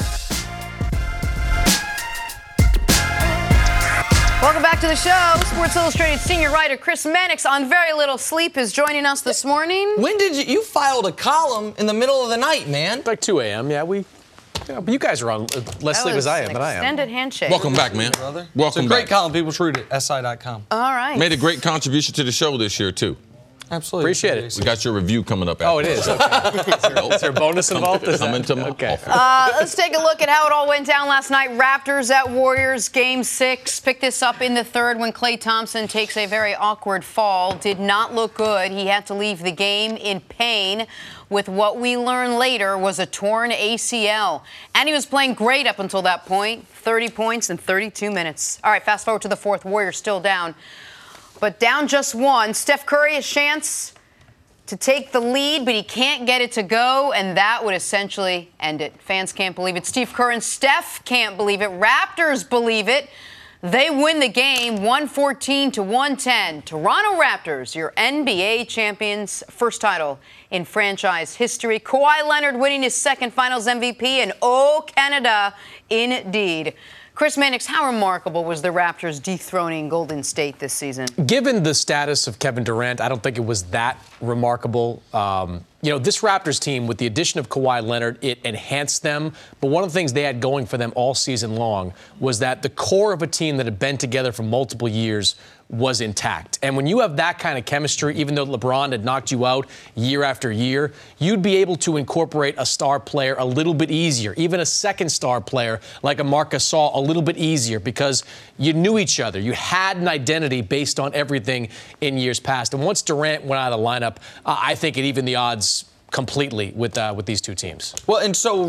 Welcome back to the show. Sports Illustrated senior writer Chris Mannix on very little sleep is joining us this morning. When did you filed a column in the middle of the night, man? Like 2 a.m. Yeah, but you guys are on less sleep as I am, but I am. Extended handshake. Welcome back, man. Brother. Welcome it's a great back. column. People should read it. SI.com. All right. Made a great contribution to the show this year, too. Absolutely. Appreciate it. We got your review coming up. Oh, it is. Okay. Is there a bonus involved? Come into my office. Let's take a look at how it all went down last night. Raptors at Warriors, Game 6. Pick this up in the third when Klay Thompson takes a very awkward fall. Did not look good. He had to leave the game in pain with what we learned later was a torn ACL. And he was playing great up until that point. 30 points in 32 minutes. All right, fast forward to the fourth. Warriors still down. But down just 1. Steph Curry has a chance to take the lead, but he can't get it to go, and that would essentially end it. Fans can't believe it. Steve Kerr and Steph can't believe it. Raptors believe it. They win the game 114-110. Toronto Raptors, your NBA champions, first title in franchise history. Kawhi Leonard winning his second Finals MVP, and oh, Canada, indeed. Chris Mannix, how remarkable was the Raptors dethroning Golden State this season? Given the status of Kevin Durant, I don't think it was that remarkable. This Raptors team, with the addition of Kawhi Leonard, it enhanced them. But one of the things they had going for them all season long was that the core of a team that had been together for multiple years was intact. And when you have that kind of chemistry, even though LeBron had knocked you out year after year, you'd be able to incorporate a star player a little bit easier, even a second star player like a Marc Gasol a little bit easier because you knew each other. You had an identity based on everything in years past. And once Durant went out of the lineup, I think it evened the odds completely with these two teams. Well, and so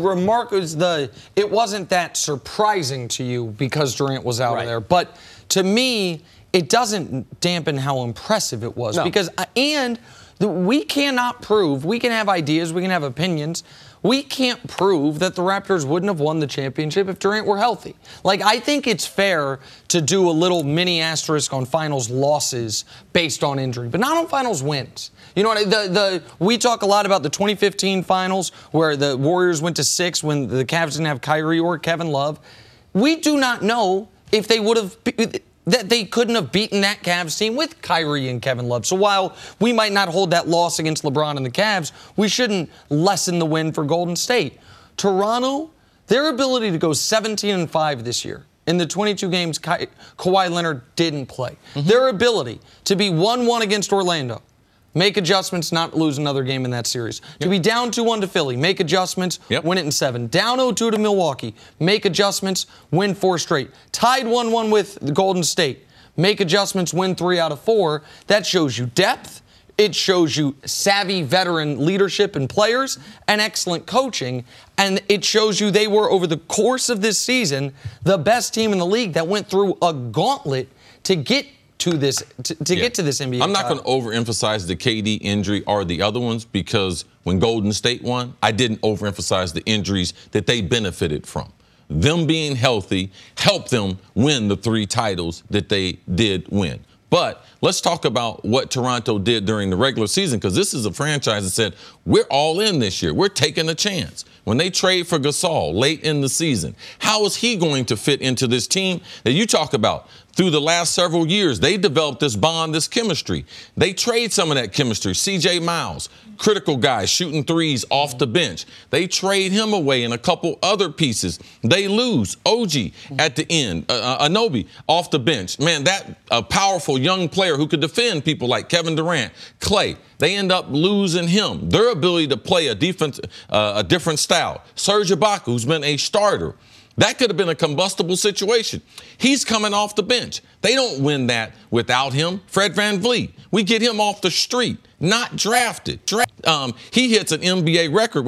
it wasn't that surprising to you because Durant was out of there, but to me, it doesn't dampen how impressive it was because we cannot prove. We can have ideas, we can have opinions. We can't prove that the Raptors wouldn't have won the championship if Durant were healthy. Like, I think it's fair to do a little mini asterisk on finals losses based on injury, but not on finals wins. You know what? We talk a lot about the 2015 finals where the Warriors went to 6 when the Cavs didn't have Kyrie or Kevin Love. We do not know if they would have. That they couldn't have beaten that Cavs team with Kyrie and Kevin Love. So while we might not hold that loss against LeBron and the Cavs, we shouldn't lessen the win for Golden State. Toronto, their ability to go 17-5 this year in the 22 games Kawhi Leonard didn't play. Mm-hmm. Their ability to be 1-1 against Orlando, make adjustments, not lose another game in that series. Yep. To be down 2-1 to Philly, make adjustments, win it in 7. Down 0-2 to Milwaukee, make adjustments, win 4 straight. Tied 1-1 with the Golden State, make adjustments, win 3 out of 4. That shows you depth. It shows you savvy veteran leadership and players and excellent coaching. And it shows you they were, over the course of this season, the best team in the league that went through a gauntlet to get to this get to this NBA. I'm not going to overemphasize the KD injury or the other ones because when Golden State won, I didn't overemphasize the injuries that they benefited from. Them being healthy helped them win the 3 titles that they did win. But let's talk about what Toronto did during the regular season, because this is a franchise that said, we're all in this year. We're taking a chance. When they trade for Gasol late in the season, how is he going to fit into this team that you talk about? Through the last several years, they developed this bond, this chemistry. They trade some of that chemistry. C.J. Miles, critical guy, shooting threes off the bench. They trade him away and a couple other pieces. They lose OG at the end, Anunoby off the bench. Man, that a powerful young player who could defend people like Kevin Durant, Klay. They end up losing him. Their ability to play a different style. Serge Ibaka, who's been a starter. That could have been a combustible situation. He's coming off the bench. They don't win that without him. Fred VanVleet, we get him off the street, not drafted. He hits an NBA record,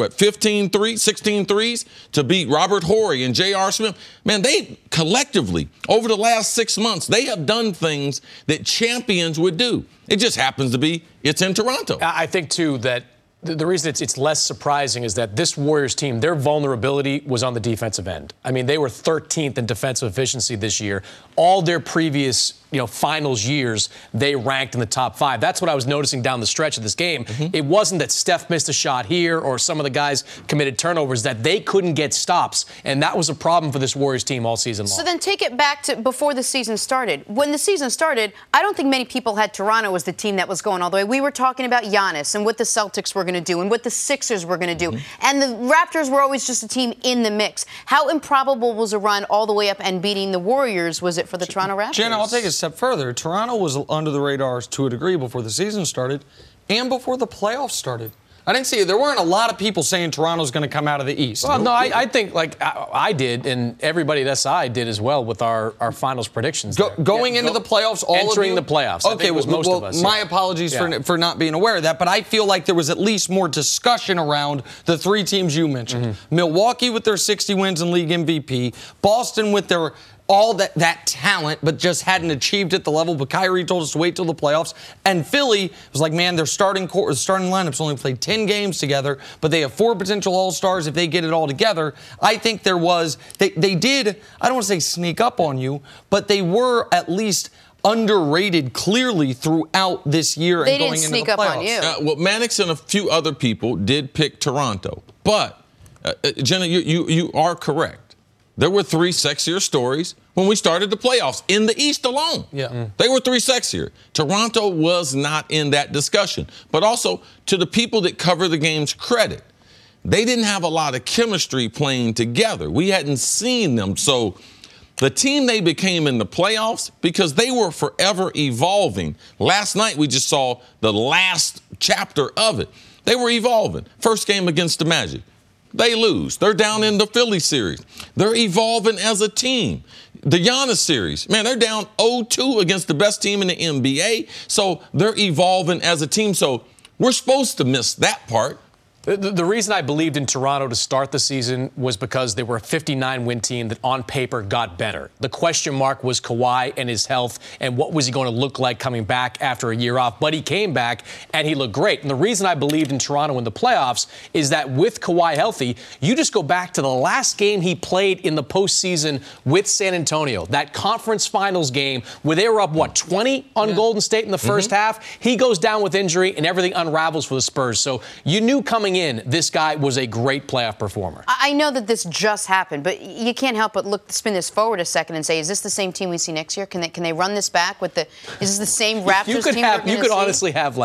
16 threes to beat Robert Horry and J.R. Smith. Man, they collectively, over the last 6 months, they have done things that champions would do. It just happens to be it's in Toronto. I think, too, that the reason it's less surprising is that this Warriors team, their vulnerability was on the defensive end. I mean, they were 13th in defensive efficiency this year. All their previous, finals years, they ranked in the top 5. That's what I was noticing down the stretch of this game. It wasn't that Steph missed a shot here or some of the guys committed turnovers, that they couldn't get stops. And that was a problem for this Warriors team all season long. So then take it back to before the season started. When the season started, I don't think many people had Toronto as the team that was going all the way. We were talking about Giannis and what the Celtics were going to do and what the Sixers were going to do. And the Raptors were always just a team in the mix. How improbable was a run all the way up and beating the Warriors was it for the Toronto Raptors? Jenna, I'll take it a step further. Toronto was under the radar to a degree before the season started and before the playoffs started. I didn't see it. There weren't a lot of people saying Toronto's going to come out of the East. Well, no, I think I did, and everybody at SI did as well with our finals predictions. Going into the playoffs, entering the playoffs. Okay, I think it was most of us. My apologies for not being aware of that, but I feel like there was at least more discussion around the 3 teams you mentioned. Milwaukee with their 60 wins and league MVP, Boston with their all that talent, but just hadn't achieved at the level. But Kyrie told us to wait till the playoffs. And Philly was like, man, their starting lineups only played 10 games together, but they have 4 potential All-Stars if they get it all together. I think there was, they did, I don't want to say sneak up on you, but they were at least underrated clearly throughout this year and going into the playoffs. They didn't sneak up on you. Well, Mannix and a few other people did pick Toronto. But, Jenna, you are correct. There were 3 sexier stories when we started the playoffs in the East alone. They were 3 sexier. Toronto was not in that discussion. But also, to the people that cover the game's credit, they didn't have a lot of chemistry playing together. We hadn't seen them. So the team they became in the playoffs, because they were forever evolving. Last night, we just saw the last chapter of it. They were evolving. First game against the Magic. They lose. They're down in the Philly series. They're evolving as a team. The Giannis series, man, they're down 0-2 against the best team in the NBA. So they're evolving as a team. So we're supposed to miss that part. The reason I believed in Toronto to start the season was because they were a 59-win team that on paper got better. The question mark was Kawhi and his health and what was he going to look like coming back after a year off. But he came back and he looked great. And the reason I believed in Toronto in the playoffs is that with Kawhi healthy, you just go back to the last game he played in the postseason with San Antonio, that conference finals game where they were up, 20 on Golden State in the first half. He goes down with injury and everything unravels for the Spurs. So you knew coming in, this guy was a great playoff performer. I know that this just happened, but you can't help but spin this forward a second and say, is this the same team we see next year? Can they run this back with is this the same Raptors team? You could honestly have,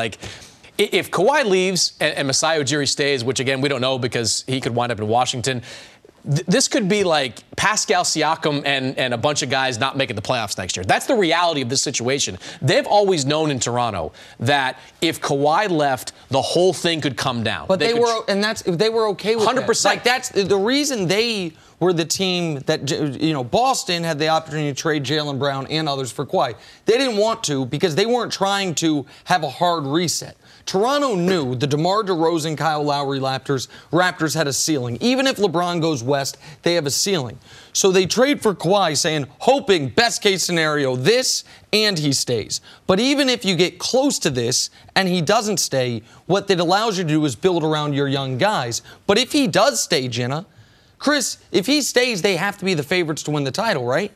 if Kawhi leaves and Masai Ujiri stays, which again we don't know because he could wind up in Washington. This could be like Pascal Siakam and a bunch of guys not making the playoffs next year. That's the reality of this situation. They've always known in Toronto that if Kawhi left, the whole thing could come down. But they were okay with 100%. That. That's the reason they were the team that, Boston had the opportunity to trade Jaylen Brown and others for Kawhi. They didn't want to because they weren't trying to have a hard reset. Toronto knew the DeMar DeRozan, Kyle Lowry Raptors had a ceiling. Even if LeBron goes west, they have a ceiling. So they trade for Kawhi, hoping best case scenario this and he stays. But even if you get close to this and he doesn't stay, what that allows you to do is build around your young guys. But if he does stay, Jenna, Chris, if he stays, they have to be the favorites to win the title, right?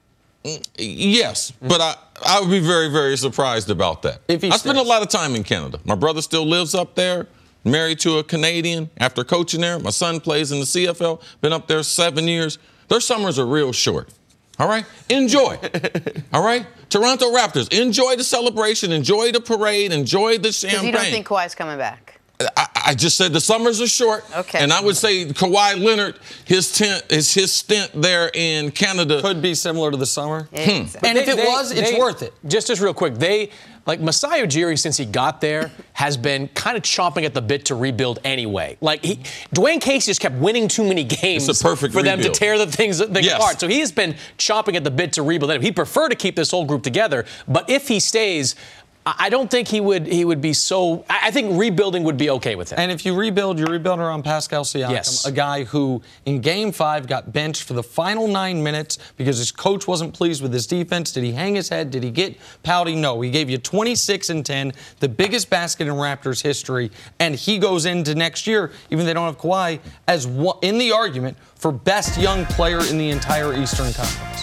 Yes, but I would be very, very surprised about that. I spent a lot of time in Canada. My brother still lives up there, married to a Canadian after coaching there. My son plays in the CFL, been up there 7 years. Their summers are real short. All right? Enjoy. All right? Toronto Raptors, enjoy the celebration, enjoy the parade, enjoy the champagne. Because you don't think Kawhi's coming back? I I just said the summers are short. Okay. And I would say Kawhi Leonard, his stint there in Canada could be similar to the summer. And if it was, it's worth it. Just real quick, Masai Ujiri, since he got there, has been kind of chomping at the bit to rebuild anyway. Dwayne Casey just kept winning too many games it's a perfect for them to rebuild. tear the things Yes. apart. So he has been chomping at the bit to rebuild. He'd prefer to keep this whole group together, but if he stays, I don't think he would be so. I think rebuilding would be okay with him. And if you rebuild, you rebuild around Pascal Siakam, Yes. a guy who in Game 5 got benched for the final 9 minutes because his coach wasn't pleased with his defense. Did he hang his head? Did he get pouty? No. He gave you 26 and 10, the biggest basket in Raptors history, and he goes into next year, even though they don't have Kawhi, as in the argument for best young player in the entire Eastern Conference.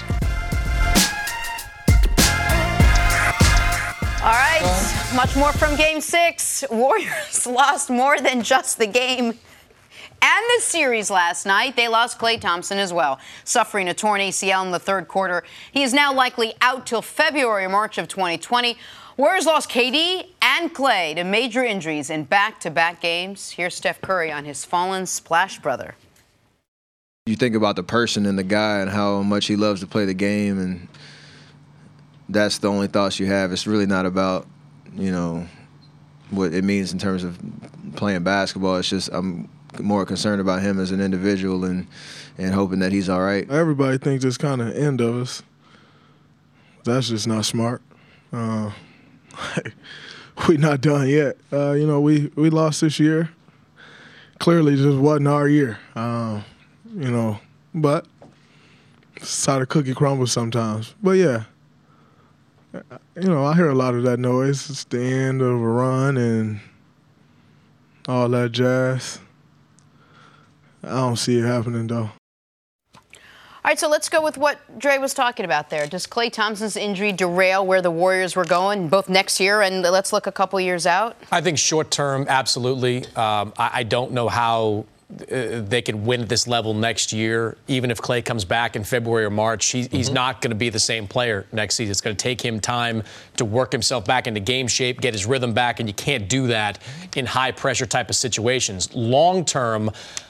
All right, much more from Game 6. Warriors lost more than just the game and the series last night. They lost Klay Thompson as well, suffering a torn ACL in the third quarter. He is now likely out till February or March of 2020. Warriors lost KD and Klay to major injuries in back-to-back games. Here's Steph Curry on his fallen Splash brother. You think about the person and the guy and how much he loves to play the game, and that's the only thoughts you have. It's really not about, what it means in terms of playing basketball. It's just I'm more concerned about him as an individual and hoping that he's all right. Everybody thinks it's kind of end of us. That's just not smart. We're not done yet. We lost this year. Clearly, just wasn't our year. But it's how the cookie crumbles sometimes. But yeah. I hear a lot of that noise. It's the end of a run and all that jazz. I don't see it happening, though. All right, so let's go with what Dre was talking about there. Does Klay Thompson's injury derail where the Warriors were going, both next year and let's look a couple years out? I think short term, absolutely. I don't know how they could win at this level next year. Even if Klay comes back in February or March, he's not going to be the same player next season. It's going to take him time to work himself back into game shape, get his rhythm back, and you can't do that in high-pressure type of situations. Long-term,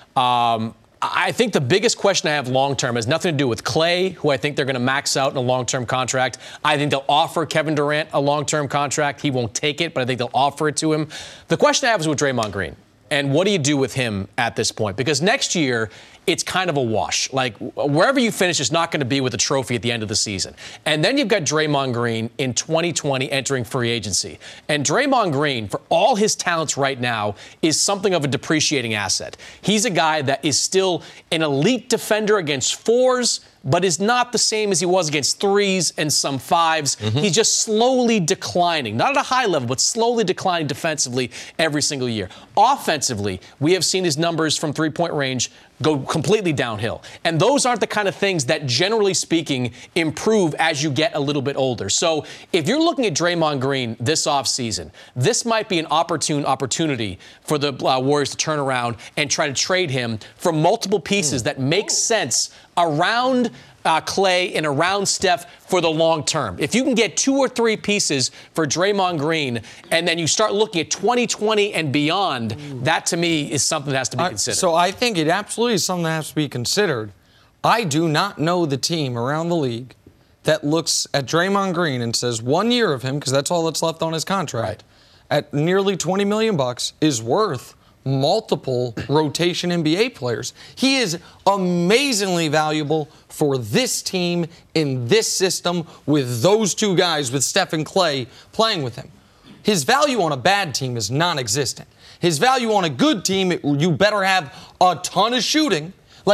I think the biggest question I have long-term has nothing to do with Klay, who I think they're going to max out in a long-term contract. I think they'll offer Kevin Durant a long-term contract. He won't take it, but I think they'll offer it to him. The question I have is with Draymond Green. And what do you do with him at this point? Because next year, it's kind of a wash. Wherever you finish is not going to be with a trophy at the end of the season. And then you've got Draymond Green in 2020 entering free agency. And Draymond Green, for all his talents right now, is something of a depreciating asset. He's a guy that is still an elite defender against fours, but is not the same as he was against threes and some fives. He's just slowly declining, not at a high level, but slowly declining defensively every single year. Offensively, we have seen his numbers from three-point range go completely downhill. And those aren't the kind of things that, generally speaking, improve as you get a little bit older. So if you're looking at Draymond Green this offseason, this might be an opportunity for the Warriors to turn around and try to trade him for multiple pieces that make sense around Klay and around Steph for the long term. If you can get 2 or 3 pieces for Draymond Green and then you start looking at 2020 and beyond, that to me is something that has to be considered. So I think it absolutely is something that has to be considered. I do not know the team around the league that looks at Draymond Green and says 1 year of him, because that's all that's left on his contract, at nearly $20 million is worth multiple rotation NBA players. He is amazingly valuable for this team in this system with those two guys, with Steph and Klay playing with him. His value on a bad team is non-existent. His value on a good team, you better have a ton of shooting.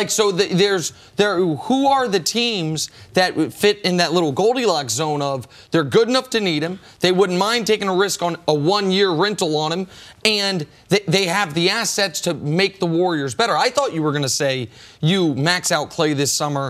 Who are the teams that fit in that little Goldilocks zone of they're good enough to need him, they wouldn't mind taking a risk on a 1-year rental on him, and they have the assets to make the Warriors better. I thought you were going to say you max out Klay this summer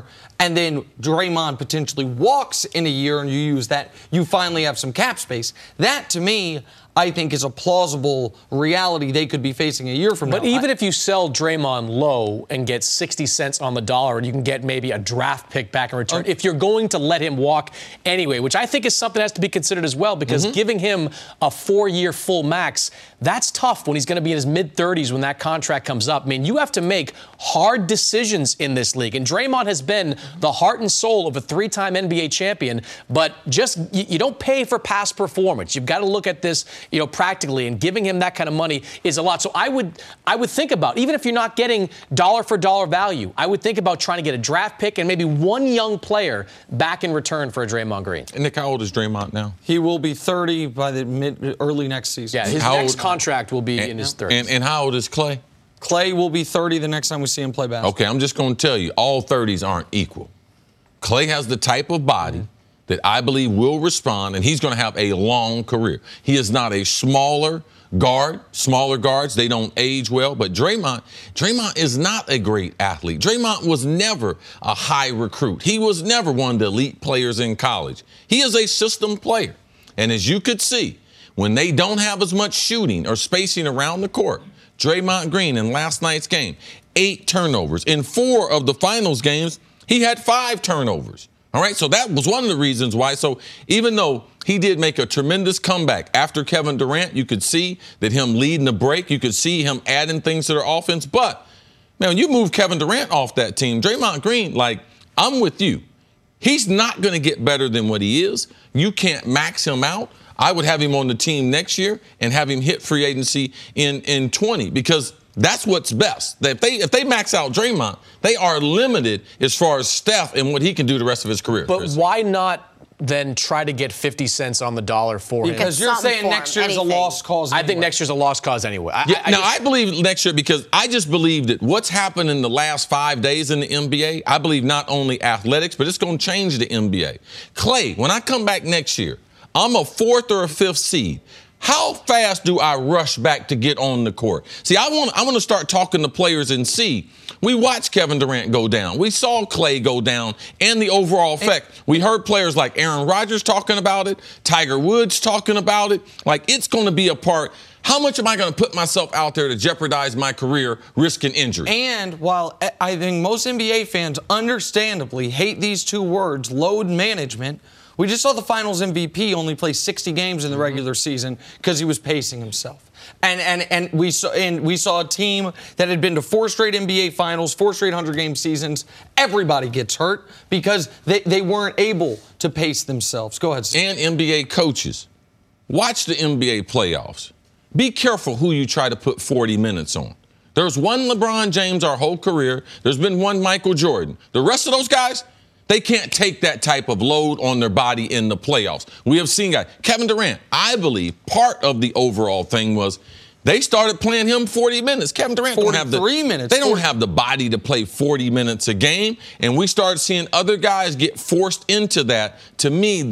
and then Draymond potentially walks in a year and you use that, you finally have some cap space. That, to me, I think is a plausible reality they could be facing a year from now. But even if you sell Draymond low and get 60 cents on the dollar and you can get maybe a draft pick back in return, if you're going to let him walk anyway, which I think is something that has to be considered as well, because giving him a 4-year full max, that's tough when he's going to be in his mid-30s when that contract comes up. I mean, you have to make hard decisions in this league. And Draymond has been the heart and soul of a 3-time NBA champion, but just you don't pay for past performance. You've got to look at this, practically, and giving him that kind of money is a lot. So I would think about, even if you're not getting dollar for dollar value, I would think about trying to get a draft pick and maybe one young player back in return for a Draymond Green. And Nick, how old is Draymond now? He will be 30 by the early next season. Yeah, his next contract will be in his 30s. And how old is Klay? Klay will be 30 the next time we see him play basketball. Okay, I'm just going to tell you, all 30s aren't equal. Klay has the type of body that I believe will respond, and he's going to have a long career. He is not a smaller guard. Smaller guards, they don't age well. But Draymond is not a great athlete. Draymond was never a high recruit. He was never one of the elite players in college. He is a system player. And as you could see, when they don't have as much shooting or spacing around the court, Draymond Green in last night's game, 8 turnovers. In 4 of the finals games, he had 5 turnovers. All right, so that was one of the reasons why. So even though he did make a tremendous comeback after Kevin Durant, you could see that him leading the break. You could see him adding things to their offense. But, man, when you move Kevin Durant off that team, Draymond Green, I'm with you. He's not going to get better than what he is. You can't max him out. I would have him on the team next year and have him hit free agency in 20 because that's what's best. If they max out Draymond, they are limited as far as Steph and what he can do the rest of his career. But why not then try to get 50 cents on the dollar for him? Because you're saying next year's a lost cause anyway. I think next year's a lost cause anyway. I believe next year because I just believe that what's happened in the last 5 days in the NBA, I believe not only athletics, but it's going to change the NBA. Klay, when I come back next year, I'm a 4th or a 5th seed. How fast do I rush back to get on the court? See, I want to start talking to players and see. We watched Kevin Durant go down. We saw Klay go down and the overall effect. We heard players like Aaron Rodgers talking about it, Tiger Woods talking about it. It's going to be a part. How much am I going to put myself out there to jeopardize my career, risking injury? And while I think most NBA fans understandably hate these 2 words, load management, we just saw the Finals MVP only play 60 games in the regular season because he was pacing himself. And we saw a team that had been to 4 straight NBA Finals, 4 straight 100-game seasons. Everybody gets hurt because they weren't able to pace themselves. Go ahead, Steve. And NBA coaches, watch the NBA playoffs. Be careful who you try to put 40 minutes on. There's one LeBron James our whole career. There's been one Michael Jordan. The rest of those guys, they can't take that type of load on their body in the playoffs. We have seen guys. Kevin Durant, I believe part of the overall thing was they started playing him 40 minutes. Kevin Durant don't have 43 minutes. They don't have the body to play 40 minutes a game. And we started seeing other guys get forced into that. To me,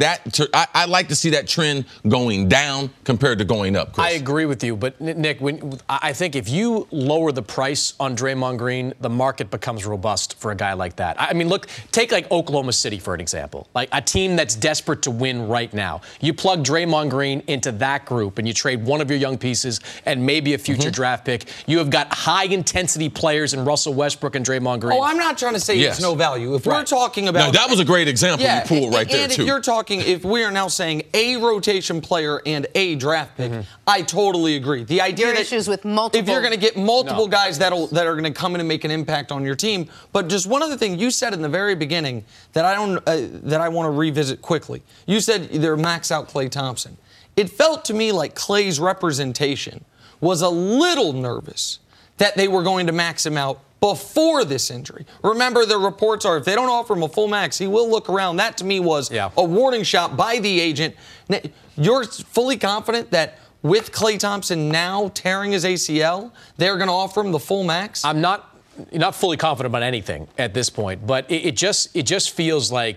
I like to see that trend going down compared to going up, Chris. I agree with you. But, Nick, I think if you lower the price on Draymond Green, the market becomes robust for a guy like that. I mean, look, take Oklahoma City, for an example. A team that's desperate to win right now. You plug Draymond Green into that group and you trade one of your young pieces and maybe a future draft pick. You have got high-intensity players in Russell Westbrook and Draymond Green. Oh, I'm not trying to say it's no value. If we're talking about... No, that was a great example you pulled right there, too. And if we are now saying a rotation player and a draft pick, I totally agree. The idea that issues with multiple... If you're going to get multiple guys that are going to come in and make an impact on your team. But just one other thing you said in the very beginning that I want to revisit quickly. You said they're max out Klay Thompson. It felt to me like Klay's representation was a little nervous that they were going to max him out before this injury. Remember, the reports are if they don't offer him a full max, he will look around. That, to me, was a warning shot by the agent. You're fully confident that with Klay Thompson now tearing his ACL, they're going to offer him the full max? I'm not fully confident about anything at this point, but it just feels like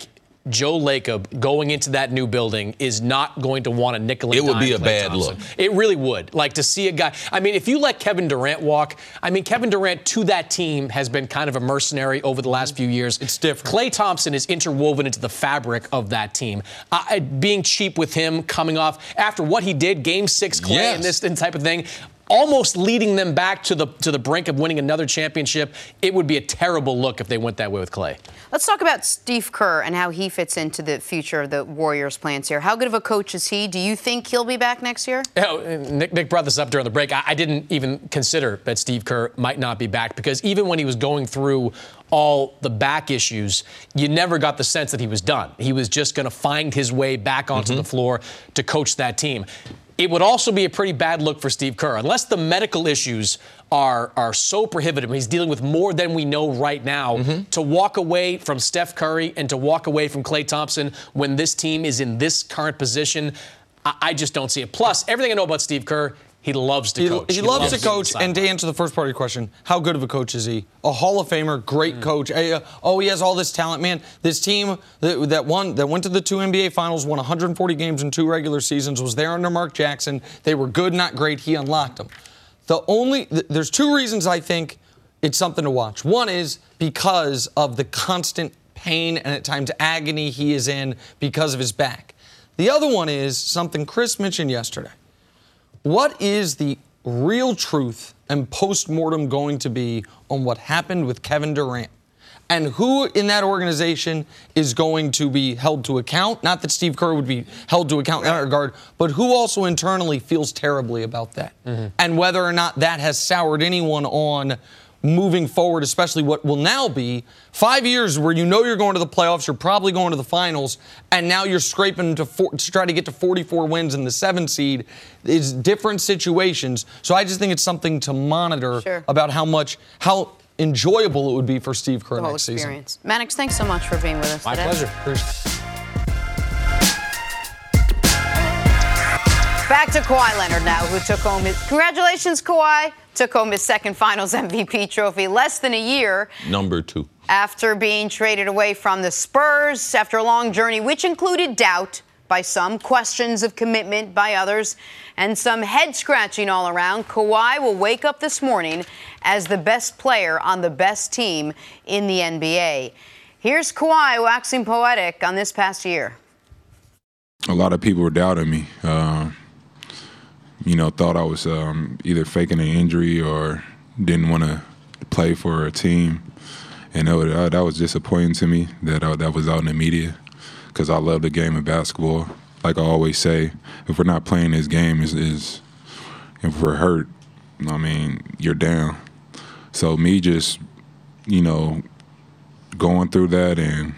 Joe Lacob going into that new building is not going to want to nickel and It would dime be a Klay bad Thompson. look. It really would. Like, to see a guy. I mean, if you let Kevin Durant walk, I mean, Kevin Durant to that team has been kind of a mercenary over the last few years. It's different. Klay Thompson is interwoven into the fabric of that team. Being cheap with him coming off after what he did, Game 6 Klay and this type of thing, almost leading them back to the brink of winning another championship. It would be a terrible look if they went that way with Klay. Let's talk about Steve Kerr and how he fits into the future of the Warriors' plans here. How good of a coach is he? Do you think he'll be back next year? Nick brought this up during the break. I didn't even consider that Steve Kerr might not be back because even when he was going through all the back issues, you never got the sense that he was done. He was just going to find his way back onto the floor to coach that team. It would also be a pretty bad look for Steve Kerr. Unless the medical issues are so prohibitive, he's dealing with more than we know right now, to walk away from Steph Curry and to walk away from Klay Thompson when this team is in this current position, I just don't see it. Plus, everything I know about Steve Kerr, he loves to coach. He loves to coach. And to answer the first part of your question, how good of a coach is he? A Hall of Famer, great coach. He has all this talent, man. This team that went to the 2 NBA Finals, won 140 games in 2 regular seasons, was there under Mark Jackson. They were good, not great. He unlocked them. There's 2 reasons I think it's something to watch. One is because of the constant pain and at times agony he is in because of his back. The other one is something Chris mentioned yesterday. What is the real truth and post-mortem going to be on what happened with Kevin Durant? And who in that organization is going to be held to account? Not that Steve Kerr would be held to account in that regard, but who also internally feels terribly about that? And whether or not that has soured anyone on moving forward, especially what will now be 5 years where you know you're going to the playoffs, you're probably going to the finals, and now you're scraping to try to get to 44 wins in the 7 seed. It's different situations. So I just think it's something to monitor about how enjoyable it would be for Steve Kerr next season. Mannix, thanks so much for being with us today. My pleasure. Back to Kawhi Leonard now, who took home congratulations, Kawhi, took home his second Finals MVP trophy less than a year. Number 2. After being traded away from the Spurs after a long journey, which included doubt by some, questions of commitment by others, and some head-scratching all around, Kawhi will wake up this morning as the best player on the best team in the NBA. Here's Kawhi waxing poetic on this past year. A lot of people were doubting me. Thought I was either faking an injury or didn't want to play for a team. And that was disappointing to me that was out in the media because I love the game of basketball. Like I always say, if we're not playing this game, if we're hurt, you're down. So me just, going through that and,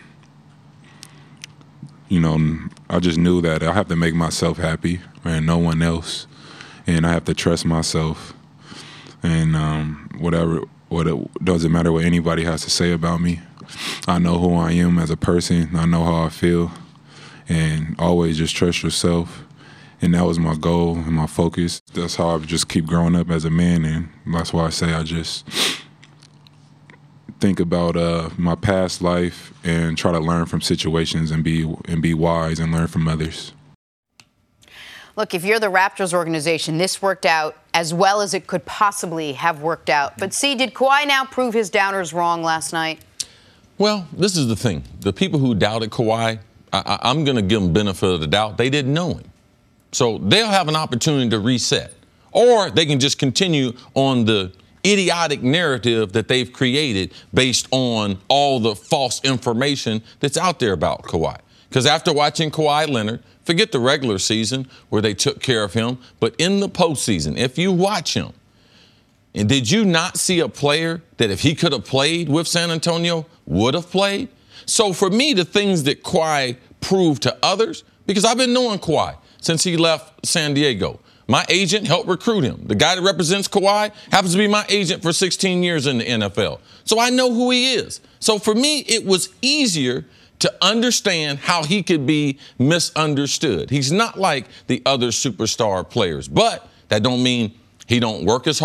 I just knew that I have to make myself happy and no one else. And I have to trust myself. And it doesn't matter what anybody has to say about me. I know who I am as a person. I know how I feel. And always just trust yourself. And that was my goal and my focus. That's how I just keep growing up as a man. And that's why I say I just think about my past life and try to learn from situations and be wise and learn from others. Look, if you're the Raptors organization, this worked out as well as it could possibly have worked out. But did Kawhi now prove his doubters wrong last night? Well, this is the thing. The people who doubted Kawhi, I'm going to give them benefit of the doubt. They didn't know him. So they'll have an opportunity to reset. Or they can just continue on the idiotic narrative that they've created based on all the false information that's out there about Kawhi. Because after watching Kawhi Leonard, forget the regular season where they took care of him, but in the postseason, if you watch him, and did you not see a player that if he could have played with San Antonio, would have played? So for me, the things that Kawhi proved to others, because I've been knowing Kawhi since he left San Diego. My agent helped recruit him. The guy that represents Kawhi happens to be my agent for 16 years in the NFL. So I know who he is. So for me, it was easier to understand how he could be misunderstood. He's not like the other superstar players, but that don't mean he don't work as hard.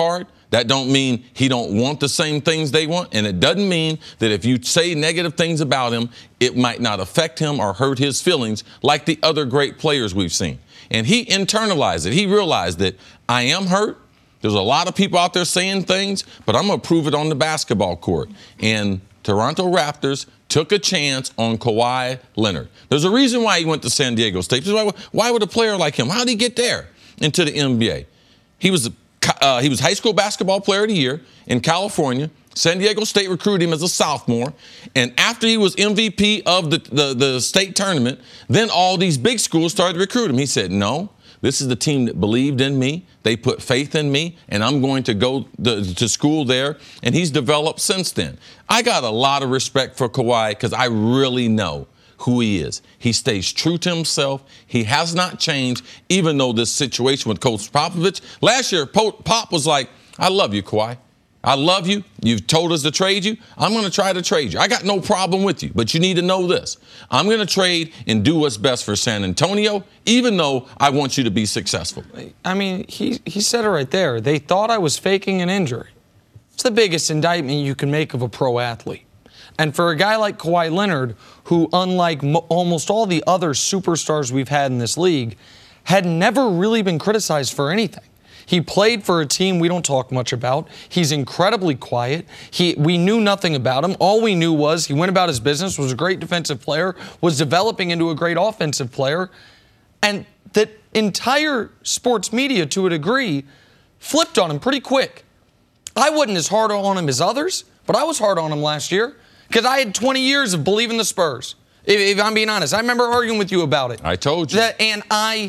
That don't mean he don't want the same things they want, and it doesn't mean that if you say negative things about him, it might not affect him or hurt his feelings like the other great players we've seen. And he internalized it. He realized that I am hurt. There's a lot of people out there saying things, but I'm going to prove it on the basketball court. And Toronto Raptors took a chance on Kawhi Leonard. There's a reason why he went to San Diego State. Why would a player like him, how did he get there into the NBA? He was high school basketball player of the year in California. San Diego State recruited him as a sophomore. And after he was MVP of the state tournament, then all these big schools started to recruit him. He said, no, this is the team that believed in me. They put faith in me, and I'm going to go to school there. And he's developed since then. I got a lot of respect for Kawhi because I really know who he is. He stays true to himself. He has not changed, even though this situation with Coach Popovich. Last year, Pop was like, I love you, Kawhi. I love you. You've told us to trade you. I'm going to try to trade you. I got no problem with you, but you need to know this. I'm going to trade and do what's best for San Antonio, even though I want you to be successful. I mean, he said it right there. They thought I was faking an injury. It's the biggest indictment you can make of a pro athlete. And for a guy like Kawhi Leonard, who, unlike almost all the other superstars we've had in this league, had never really been criticized for anything. He played for a team we don't talk much about. He's incredibly quiet. We knew nothing about him. All we knew was he went about his business, was a great defensive player, was developing into a great offensive player. And the entire sports media, to a degree, flipped on him pretty quick. I wasn't as hard on him as others, but I was hard on him last year because I had 20 years of believing the Spurs. If I'm being honest, I remember arguing with you about it. I told you. And I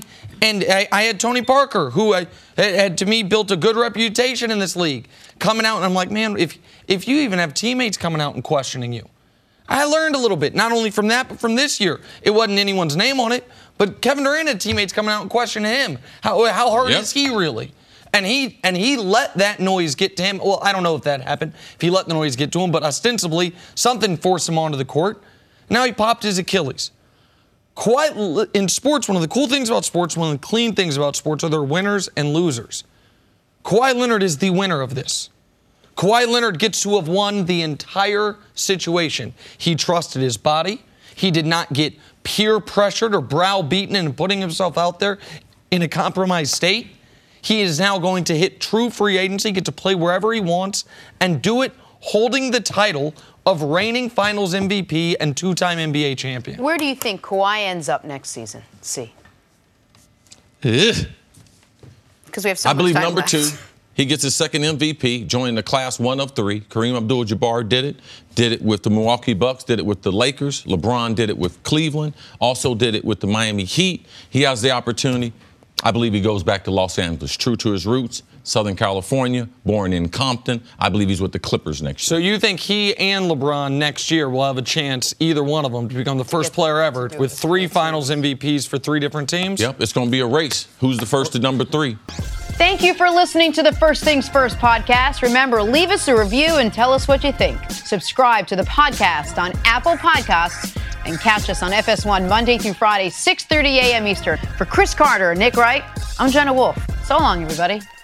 had Tony Parker, who had, to me, built a good reputation in this league, coming out, and I'm like, man, if you even have teammates coming out and questioning you. I learned a little bit, not only from that, but from this year. It wasn't anyone's name on it, but Kevin Durant had teammates coming out and questioning him. How hard is he really? And he let that noise get to him. Well, I don't know if that happened, if he let the noise get to him, but ostensibly, something forced him onto the court. Now he popped his Achilles. In sports, one of the cool things about sports, one of the clean things about sports are there winners and losers. Kawhi Leonard is the winner of this. Kawhi Leonard gets to have won the entire situation. He trusted his body. He did not get peer pressured or browbeaten into putting himself out there in a compromised state. He is now going to hit true free agency, get to play wherever he wants, and do it holding the title of reigning Finals MVP and two-time NBA champion. Where do you think Kawhi ends up next season? See. Because we have so I much believe time number left. 2, he gets his second MVP, joining the class 1 of 3. Kareem Abdul-Jabbar did it with the Milwaukee Bucks, did it with the Lakers. LeBron did it with Cleveland, also did it with the Miami Heat. He has the opportunity. I believe he goes back to Los Angeles, true to his roots. Southern California, born in Compton. I believe he's with the Clippers next year. So you think he and LeBron next year will have a chance, either one of them, to become the first player ever with 3 Finals MVPs for 3 different teams? Yep, it's going to be a race. Who's the first to number 3? Thank you for listening to the First Things First podcast. Remember, leave us a review and tell us what you think. Subscribe to the podcast on Apple Podcasts and catch us on FS1 Monday through Friday, 6:30 a.m. Eastern. For Chris Carter and Nick Wright, I'm Jenna Wolf. So long, everybody.